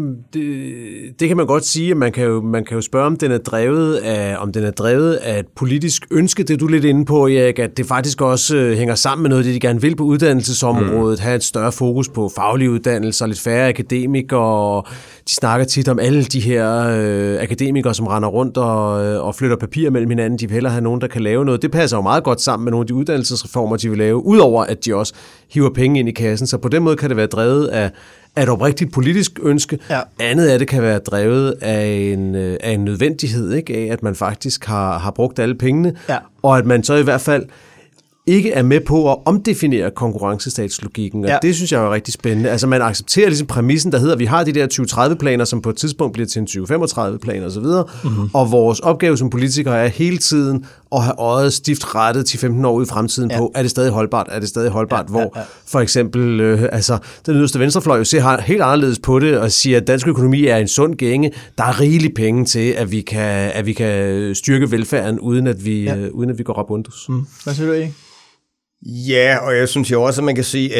S3: det kan man godt sige. Man kan jo spørge, om den er drevet af et politisk ønske. Det er du lidt inde på, Erik, at det faktisk også hænger sammen med noget, det de gerne vil på uddannelsesområdet. Have et større fokus på faglige uddannelser, lidt færre akademikere. De snakker tit om alle de her akademikere, som render rundt og flytter papir mellem hinanden. De vil hellere have nogen, der kan lave noget. Det passer jo meget godt sammen med nogle af de uddannelsesreformer, de vil lave, udover at de også hiver penge ind i kassen. Så på den måde kan det være drevet af et oprigtigt politisk ønske. Ja. Andet af det kan være drevet af en nødvendighed, ikke? Af at man faktisk har brugt alle pengene, og at man så i hvert fald ikke er med på at omdefinere konkurrencestatslogikken, og det synes jeg er rigtig spændende. Altså man accepterer ligesom præmissen, der hedder, at vi har de der 2030-planer, som på et tidspunkt bliver til en 2035-plan osv., og vores opgave som politikere er hele tiden at have øjet stift rettet 10-15 år ud i fremtiden på, er det stadig holdbart? Hvor for eksempel, den yderste venstrefløj jo ser helt anderledes på det, og siger, at dansk økonomi er en sund gænge. Der er rigeligt penge til, at vi kan styrke velfærden, uden at vi går rabundus.
S2: Hvad siger du, Erik?
S4: Ja, og jeg synes jo også, at man kan sige,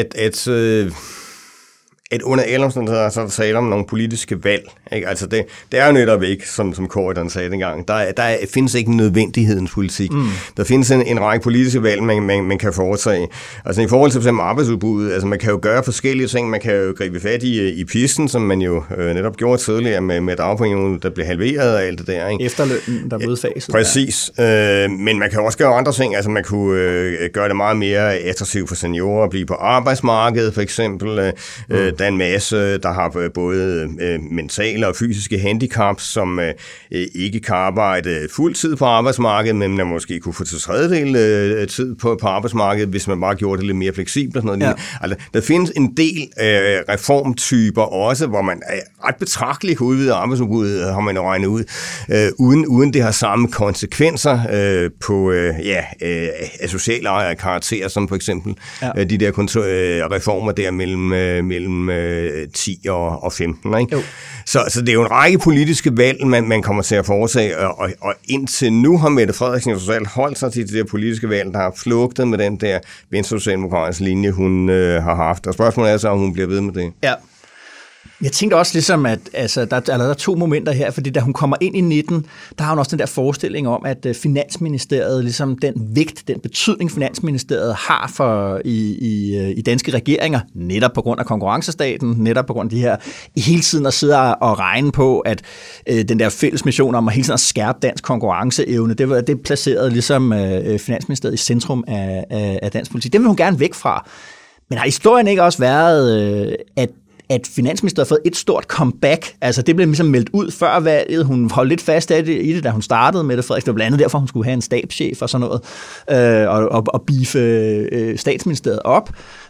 S4: at under alle omstændigheder, så er der tale om nogle politiske valg. Ikke? Altså det er jo netop ikke, som Corydon sagde dengang. Der findes ikke en nødvendighedens politik. Der findes en række politiske valg, man kan foretage. Altså i forhold til f.eks. arbejdsudbuddet, altså man kan jo gøre forskellige ting. Man kan jo gribe fat i pisten, som man jo netop gjorde tidligere med dagpenge, der blev halveret og alt det der. Ikke?
S2: Efterlønnen, der blev udfaset.
S4: Præcis. Men man kan også gøre andre ting. Altså man kunne gøre det meget mere attraktivt for seniorer at blive på arbejdsmarkedet, for eksempel. Der er en masse, der har både mentale og fysiske handicaps, som ikke kan arbejde fuld tid på arbejdsmarkedet, men man måske kunne få til tredjedel tid på arbejdsmarkedet, hvis man bare gjorde det lidt mere fleksibelt. Og sådan noget. Altså, der findes en del reformtyper også, hvor man ret betragteligt kan udvide arbejdsudbuddet, har man regnet ud, uden det har samme konsekvenser på af sociale karakterer, som for eksempel de der reformer der mellem 10 og 15. Ikke? Så det er jo en række politiske valg, man kommer til at foretage, og indtil nu har Mette Frederiksen jo selv holdt sig til de der politiske valg, der har flugtet med den der venstresocialdemokratiske linje, hun har haft. Og spørgsmålet er så, om hun bliver ved med det. Ja.
S2: Jeg tænkte også ligesom, at der er to momenter her, fordi da hun kommer ind i 19, der har hun også den der forestilling om, at Finansministeriet, ligesom den vægt, den betydning Finansministeriet har i danske regeringer, netop på grund af konkurrencestaten, netop på grund af de her, hele tiden at sidde og regne på, at den der fælles mission om at hele tiden at skærpe dansk konkurrenceevne, det placerede ligesom Finansministeriet i centrum af dansk politik. Det vil hun gerne væk fra. Men har historien ikke også været, at Finansministeriet har fået et stort comeback? Altså det blev ligesom meldt ud før valget. Hun holdt lidt fast i det, da hun startede med det. Frederiksen. Det var blandt andet derfor, hun skulle have en stabschef og sådan noget, og beefe statsministeriet op.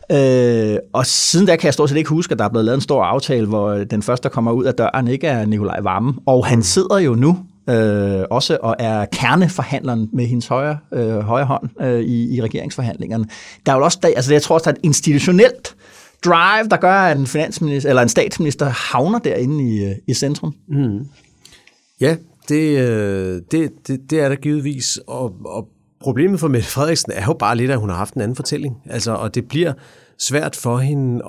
S2: Og siden da kan jeg stort set ikke huske, at der er blevet lavet en stor aftale, hvor den første, der kommer ud af døren, ikke er Nicolai Wammen. Og han sidder jo nu også og er kerneforhandleren med hendes højre hånd i regeringsforhandlingerne. Der er jo også, jeg tror også, der er et institutionelt drive, der gør, at en finansminister eller en statsminister havner derinde i centrum.
S3: Ja, det er der givetvis, og problemet for Mette Frederiksen er jo bare lidt, at hun har haft en anden fortælling. Altså, og det bliver svært for hende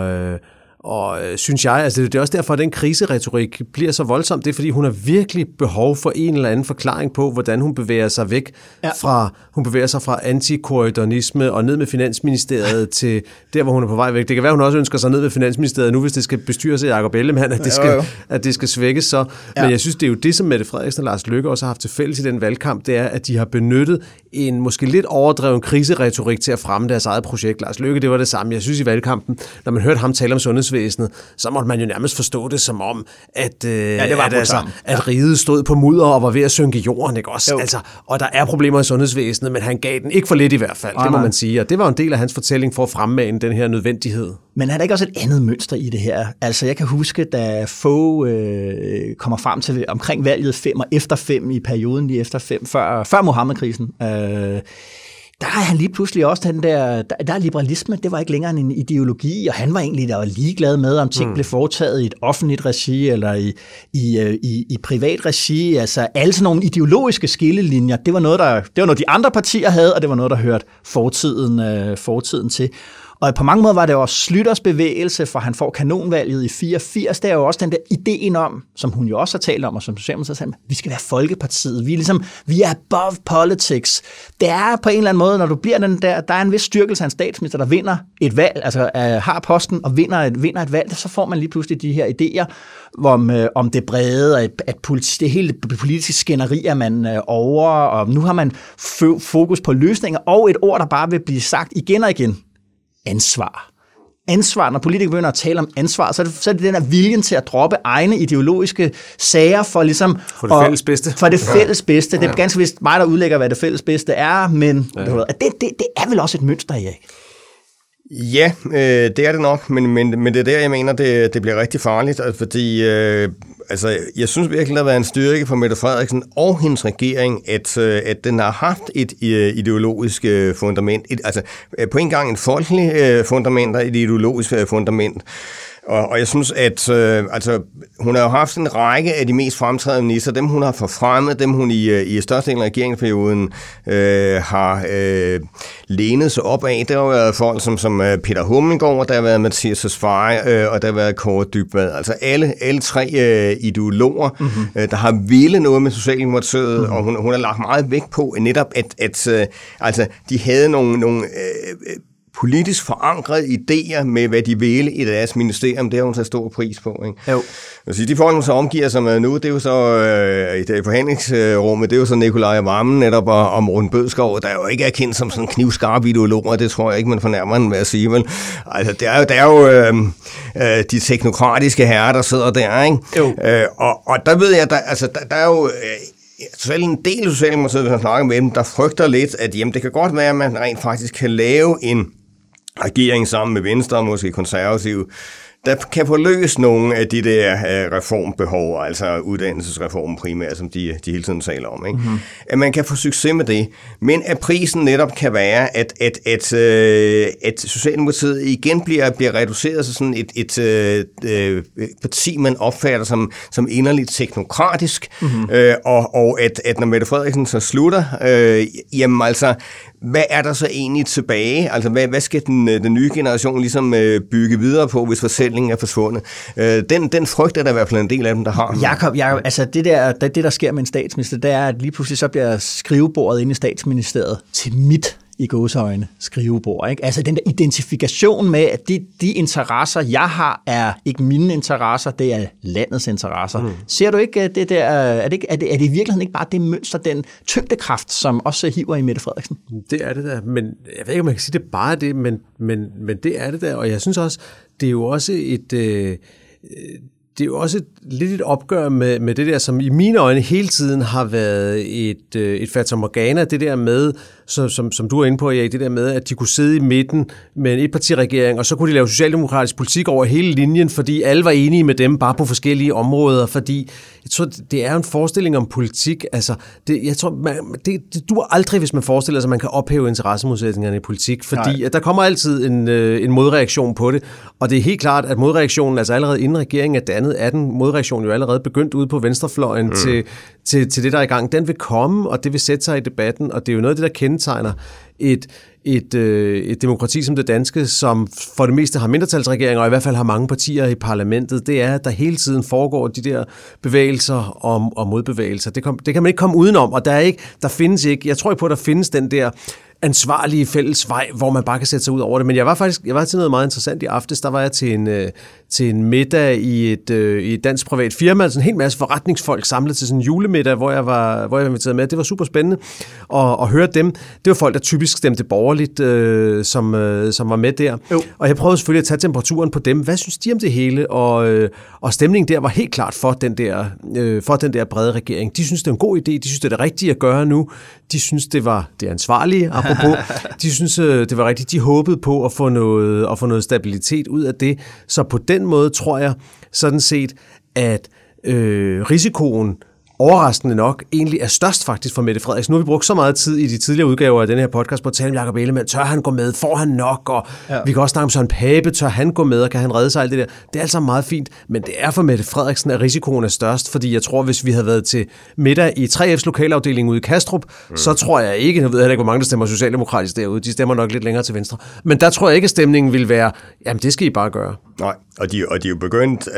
S3: og synes jeg, altså det er også derfor, at den kriseretorik bliver så voldsom. Det er, fordi hun har virkelig behov for en eller anden forklaring på, hvordan hun bevæger sig væk fra antikorridorisme og ned med Finansministeriet til der, hvor hun er på vej væk. Det kan være, hun også ønsker sig ned med Finansministeriet nu, hvis det skal bestyres af Jakob Ellemann, at det skal svækkes så. Ja. Men jeg synes, det er jo det, som Mette Frederiksen og Lars Løkke også har haft til fælles i den valgkamp, det er, at de har benyttet en måske lidt overdreven kriseretorik til at fremme deres eget projekt. Lars Løkke, det var det samme. Jeg synes i valgkampen, når man hørte ham tale om sundhedsvæsenet, så måtte man jo nærmest forstå det som om, at riget stod på mudder og var ved at synke i jorden, ikke også? Altså, og der er problemer i sundhedsvæsenet, men han gav den ikke for lidt i hvert fald, det må man sige. Og det var en del af hans fortælling for at fremmane den her nødvendighed. Men
S2: er der ikke også et andet mønster i det her? Altså, jeg kan huske, da Fogh kommer frem til omkring valget 5 og efter 5 i perioden lige efter 5, før Mohammed-krisen, der er han lige pludselig også den der er liberalisme, det var ikke længere en ideologi, og han var egentlig der var ligeglad med, om ting blev foretaget i et offentligt regi eller i privat regi. Altså alle sådan nogle ideologiske skillelinjer, det var noget, de andre partier havde, og det var noget, der hørte fortiden til. Og på mange måder var det også Schlüters bevægelse, for han får kanonvalget i 84. Der er jo også den der ideen om, som hun jo også har talt om, og som Socialdemokratiet sagde, vi skal være Folkepartiet. Vi er above politics. Det er på en eller anden måde, når du bliver der er en vis styrkelse af en statsminister, der vinder et valg, altså har posten og vinder et valg, så får man lige pludselig de her idéer om det brede, at det hele politiske skænderi er man over, og nu har man fokus på løsninger, og et ord, der bare vil blive sagt igen og igen. Ansvar. Når politikere begynder at tale om ansvar, så er det den her viljen til at droppe egne ideologiske sager for ligesom...
S3: For det fælles bedste.
S2: For det fælles bedste. Det er ganske vist mig, der udlægger, hvad det fælles bedste er, men det er vel også et mønster, Erik?
S4: Ja, det er det nok, men det er der, jeg mener, det bliver rigtig farligt, fordi jeg synes virkelig, der har været en styrke for Mette Frederiksen og hendes regering, at den har haft et ideologisk fundament, på en gang et folkeligt fundament og et ideologisk fundament. Og jeg synes, at hun har jo haft en række af de mest fremtrædende minister, dem hun har forfremmet, dem hun i størstedelen af regeringsperioden har lænet sig op af. Der har været folk som Peter Hummelgaard, der har været Mathias Tesfaye, og der har været Kaare Dybvad. Altså alle tre ideologer, der har ville noget med Socialdemokratiet, og hun har lagt meget vægt på netop, at de havde nogle politisk forankrede idéer med, hvad de ville i deres ministerium, det har hun så stor pris på. Ikke? Jo. Altså, de folk, hun så omgiver sig med nu, det er jo så i forhandlingsrummet, det er jo så Nikolaj Wammen netop og Morten Bødskov, der jo ikke er kendt som sådan knivskarpe ideologer, det tror jeg ikke, man fornærmer den med at sige, vel? Altså, der er jo de teknokratiske herrer, der sidder der, ikke? Jo. Og der ved jeg, der er jo... selv en del af Socialdemokratiet, hvis man snakker med dem, der frygter lidt, at det kan godt være, at man rent faktisk kan lave en regering sammen med Venstre, måske Konservative, der kan få løst nogle af de der reformbehov, altså uddannelsesreformen primært, som de hele tiden taler om. Ikke? Mm-hmm. At man kan få succes med det, men at prisen netop kan være, at Socialdemokratiet igen bliver reduceret til sådan et parti, man opfatter som inderligt teknokratisk, og at når Mette Frederiksen så slutter, hvad er der så egentlig tilbage? Altså, hvad skal den nye generation ligesom bygge videre på, hvis fortællingen er forsvundet? Den frygt er der i hvert fald en del af dem, der har.
S2: Jakob, altså det der sker med en statsminister, det er, at lige pludselig så bliver skrivebordet inde i statsministeriet til mit i gåseøjne skrivebord. Ikke? Altså den der identifikation med, at de interesser, jeg har, er ikke mine interesser, det er landets interesser. Ser du ikke det der, er det i virkeligheden ikke bare det mønster, den tyngdekraft, som også hiver i Mette Frederiksen?
S3: Det er det der, men jeg ved ikke, om man kan sige, det er bare det, men det er det der, og jeg synes også, det er jo også det er jo også lidt et opgør med det der, som i mine øjne hele tiden har været et fatamorgana, det der med, som du er inde på, Erik, det der med, at de kunne sidde i midten med en etpartiregering, og så kunne de lave socialdemokratisk politik over hele linjen, fordi alle var enige med dem, bare på forskellige områder, fordi jeg tror, det er en forestilling om politik, altså, jeg tror, det duer aldrig, hvis man forestiller sig, at man kan ophæve interessemodsætningerne i politik, fordi at der kommer altid en modreaktion på det, Og det er helt klart, at modreaktionen, altså allerede inden regeringen er dannet, er den modreaktion jo allerede begyndt ude på venstrefløjen til det, der er i gang. Den vil komme, og det vil sætte sig i debatten, og det er jo noget af det, der kendetegner et demokrati som det danske, som for det meste har mindretalsregeringer, og i hvert fald har mange partier i parlamentet, det er, at der hele tiden foregår de der bevægelser og modbevægelser. Det kan man ikke komme udenom, og der findes ikke, jeg tror ikke på, at der findes den der ansvarlige fælles vej, hvor man bare kan sætte sig ud over det. Men jeg var til noget meget interessant i aftes. Der var jeg til en middag i et dansk privat firma, altså en hel masse forretningsfolk samlet til sådan en julemiddag, hvor jeg var inviteret med. Det var super spændende at høre dem. Det var folk, der typisk stemte borgerligt, som var med der. Jo. Og jeg prøvede selvfølgelig at tage temperaturen på dem. Hvad synes de om det hele? Og stemningen der var helt klart for den der brede regering. De synes, det er en god idé. De synes, det er det rigtige at gøre nu. De synes, det ansvarlige, apropos. De synes, det var rigtigt. De håbede på at få noget stabilitet ud af det. Så på den måde tror jeg sådan set, at risikoen overraskende nok egentlig er størst faktisk for Mette Frederiksen. Nu har vi brugt så meget tid i de tidligere udgaver af den her podcast på at tale om Jakob Ellemann. Tør han gå med? Får han nok? Og vi kan også snakke om Søren Pape. Tør han gå med? Og kan han redde sig? Alt det der. Det er altså meget fint, men det er for Mette Frederiksen, at risikoen er størst, fordi jeg tror, hvis vi havde været til middag i 3F's lokalafdeling ude i Kastrup, så tror jeg ikke, jeg ved heller ikke, hvor mange der stemmer socialdemokratisk derude. De stemmer nok lidt længere til venstre. Men der tror jeg ikke, at stemningen vil være, jamen det skal I bare gøre.
S4: Nej, og de er jo begyndt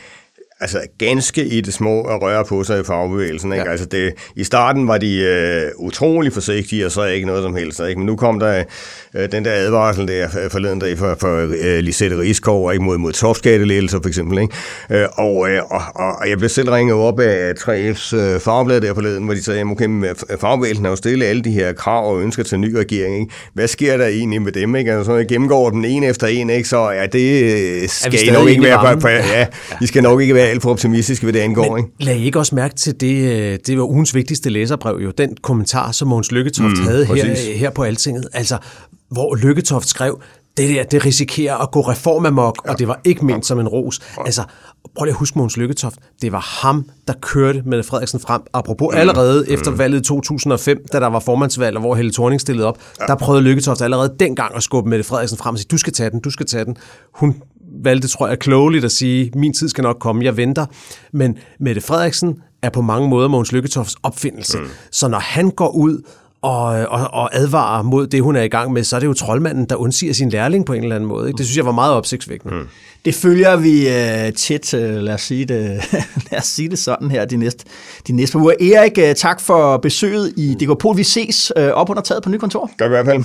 S4: ganske i det små at røre på sig i fagbevægelsen. Ikke? Ja. Altså i starten var de utrolig forsigtige, og så ikke noget som helst. Ikke? Men nu kom der den der advarsel der forleden dag for Lisette Riskov, ikke mod topskattelettelser for eksempel. Ikke? Og jeg blev selv ringet op af 3F's fagblad der forleden, hvor de sagde, okay, fagbevægelsen har jo stillet alle de her krav og ønsker til en ny regering. Ikke? Hvad sker der egentlig med dem? Ikke? Altså, så gennemgår dem en efter en, ikke? Så det skal I nok ikke være I skal nok ikke være alt for optimistiske, hvad det angår.
S3: Men lad I ikke også mærke til det var ugens vigtigste læserbrev, jo den kommentar, som Mogens Lykketoft havde her på Altinget, altså hvor Lykketoft skrev, det risikerer at gå reformamok, og det var ikke ment som en ros. Altså, prøv lige at huske Mogens Lykketoft. Det var ham, der kørte Mette Frederiksen frem. Apropos allerede efter valget i 2005, da der var formandsvalg, og hvor Helle Thorning stillede op, der prøvede Lykketoft allerede dengang at skubbe Mette Frederiksen frem og sige, du skal tage den. Hun valgte, tror jeg, klogeligt at sige, min tid skal nok komme, jeg venter. Men Mette Frederiksen er på mange måder Mogens Lykketofts opfindelse. Så når han går ud og advarer mod det, hun er i gang med, så er det jo troldmanden, der undsiger sin lærling på en eller anden måde. Ikke? Det synes jeg var meget opsigtsvækkende.
S2: Det følger vi tæt, lad os sige det sådan her, de næste uger. Erik, tak for besøget i DK Pol. Vi ses op under taget på nyt kontor.
S4: Gør vi i hvert fald.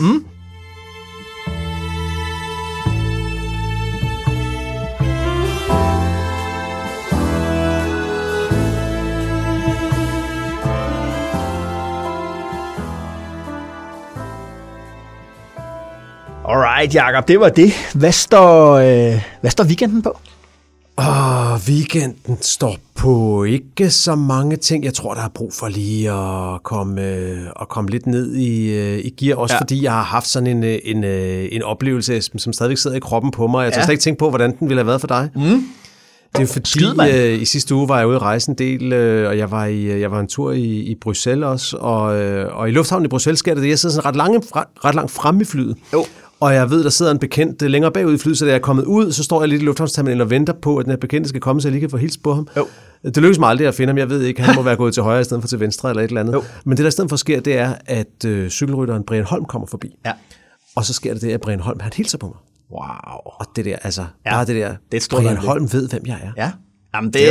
S2: Alright, Jakob, det var det. Hvad står weekenden på?
S3: Weekenden står på ikke så mange ting. Jeg tror, der er brug for lige at komme lidt ned i gear, også fordi jeg har haft sådan en oplevelse, som stadigvæk sidder i kroppen på mig. Jeg har slet ikke tænkt på, hvordan den ville have været for dig. Det er jo fordi, i sidste uge var jeg ude at rejse en del, og jeg var en tur i Bruxelles også, og i lufthavnen i Bruxelles sker det, jeg sidder sådan ret langt fremme i flyet. Og jeg ved, der sidder en bekendt længere bagud i flyet, så da jeg er kommet ud, så står jeg lidt i lufthavnsterminalen og venter på, at den her bekendte skal komme, så jeg lige kan få hils på ham. Det lykkes mig aldrig at finde ham. Jeg ved ikke, han må være gået til højre i stedet for til venstre eller et eller andet. Men det, der i stedet for sker, det er, at cykelrytteren Brian Holm kommer forbi. Og så sker det, at Brian Holm, han hilser på mig.
S2: Wow.
S3: Og det der, altså, bare det der, det Brian Holm ved, hvem jeg er.
S2: Ja. Jamen, der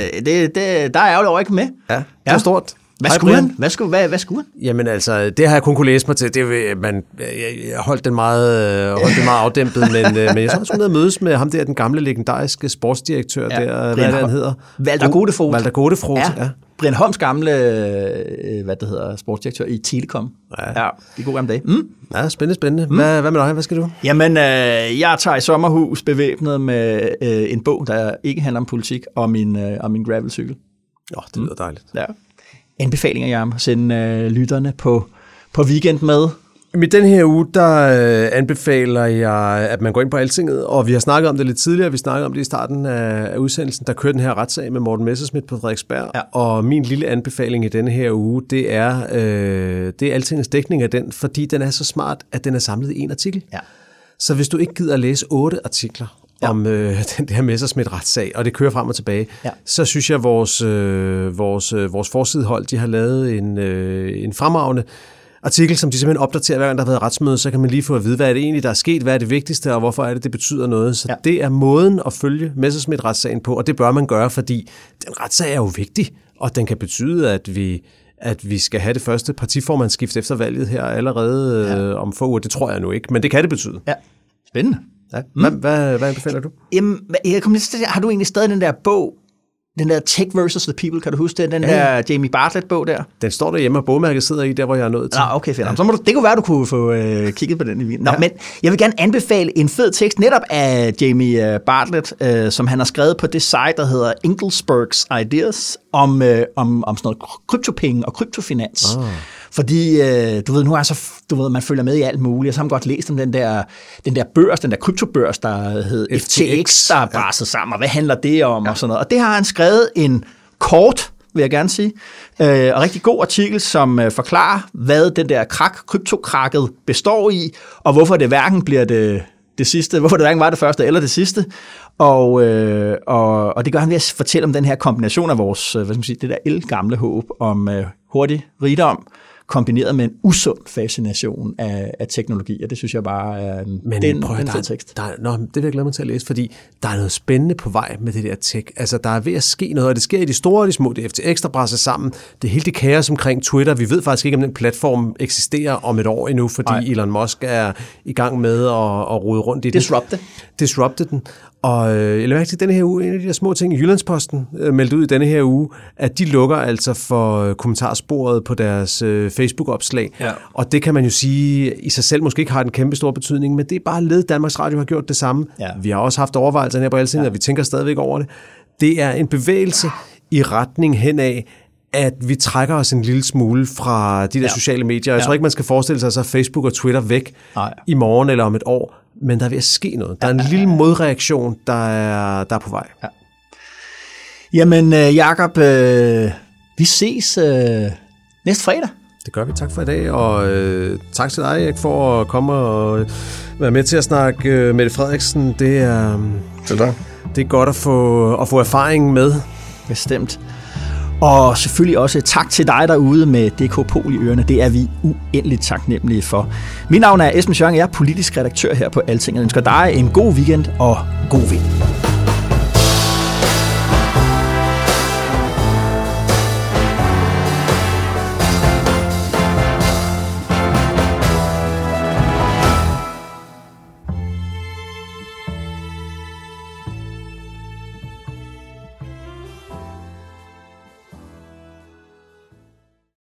S2: er jeg jo ikke med.
S3: Ja, det er stort.
S2: Hvad skulle han? Hvad skulle han?
S3: Jamen altså, det har jeg kun kunne læse mig til. Jeg holdt den meget afdæmpet, men jeg tror, skulle mødes med ham der, den gamle legendariske sportsdirektør der, hvad han hedder?
S2: Walter Godefroth.
S3: Walter Godefroth, ja.
S2: Brian Holms gamle, sportsdirektør i Telekom. Ja, de gode gamle dage.
S3: Ja, spændende. Hvad med dig? Hvad skal du?
S2: Jamen, jeg tager i sommerhus bevæbnet med en bog, der ikke handler om politik, og min gravelcykel.
S3: Det lyder dejligt.
S2: Ja. Anbefalinger, jeg må sende lytterne på weekend med?
S3: I den her uge, der anbefaler jeg, at man går ind på Altinget, og vi har snakket om det lidt tidligere, vi snakkede om det i starten af udsendelsen, der kører den her retssag med Morten Messerschmidt på Frederiksberg, og min lille anbefaling i denne her uge, det er Altingets dækning af den, fordi den er så smart, at den er samlet i en artikel. Så hvis du ikke gider at læse 8 artikler, om den der Messerschmidt-retssag, og det kører frem og tilbage, så synes jeg, vores forsidehold, de har lavet en fremragende artikel, som de simpelthen opdaterer, hver gang der har været retsmøde, så kan man lige få at vide, hvad er det egentlig, der er sket, hvad er det vigtigste, og hvorfor er det betyder noget. Så det er måden at følge Messerschmidt-retssagen på, og det bør man gøre, fordi den retssag er jo vigtig, og den kan betyde, at vi skal have det første partiformandsskift efter valget her allerede om få uger. Det tror jeg nu ikke, men det kan det betyde.
S2: Ja, spændende.
S3: Ja. Hvad anbefaler du?
S2: Jamen, jeg kom lidt til, har du egentlig stadig den der bog, den der Tech versus the People, kan du huske det? Den der Jamie Bartlett-bog der?
S3: Den står derhjemme, og bogmærket sidder i, der hvor jeg er nået til.
S2: Okay, fedt. Så det kunne være, du kunne få kigget på den i videoen. Men jeg vil gerne anbefale en fed tekst netop af Jamie Bartlett, som han har skrevet på det site, der hedder Inglesberg's Ideas, om sådan noget kryptopenge og kryptofinans. Fordi, man følger med i alt muligt, og så har man godt læst om den der børs, den der kryptobørs, der hed FTX, der er braset sammen, og hvad handler det om, og sådan noget. Og det har han skrevet en kort, vil jeg gerne sige, og rigtig god artikel, som forklarer, hvad den der kryptokrakket består i, og hvorfor det hverken bliver det sidste, hvorfor det hverken var det første eller det sidste. Og det gør han ved at fortælle om den her kombination af vores, det der ældgamle håb om hurtig rigdom, kombineret med en usund fascination af teknologi, og det synes jeg bare er en fed tekst.
S3: Det vil jeg glæde mig til at læse, fordi der er noget spændende på vej med det der tech. Altså, der er ved at ske noget, og det sker i de store og de små. Det er FTX, der brasser sammen. Det er hele det kaos omkring Twitter. Vi ved faktisk ikke, om den platform eksisterer om et år endnu, fordi Elon Musk er i gang med at rode rundt i den. Disrupte den. Og jeg lader mærke til denne her uge, en af de der små ting i Jyllandsposten meldte ud i denne her uge, at de lukker altså for kommentarsporet på deres Facebook-opslag. Ja. Og det kan man jo sige i sig selv måske ikke har en kæmpe stor betydning, men det er bare led, Danmarks Radio har gjort det samme. Ja. Vi har også haft overvejelser her på Altinget, og vi tænker stadigvæk over det. Det er en bevægelse i retning henad, at vi trækker os en lille smule fra de der sociale medier. Jeg tror ikke, man skal forestille sig, at Facebook og Twitter væk i morgen eller om et år, men der er ved at ske noget. Der er en lille modreaktion, der er på vej. Ja.
S2: Jamen, Jakob, vi ses næste fredag.
S3: Det gør vi. Tak for i dag, og tak til dig, Erik, for at komme og være med til at snakke Mette Frederiksen. Det er godt at få erfaringen med.
S2: Bestemt. Og selvfølgelig også tak til dig derude med DK Pol i ørerne. Det er vi uendeligt taknemmelige for. Mit navn er Esben Schjørring, jeg er politisk redaktør her på Altinget. Jeg ønsker dig en god weekend og god vind.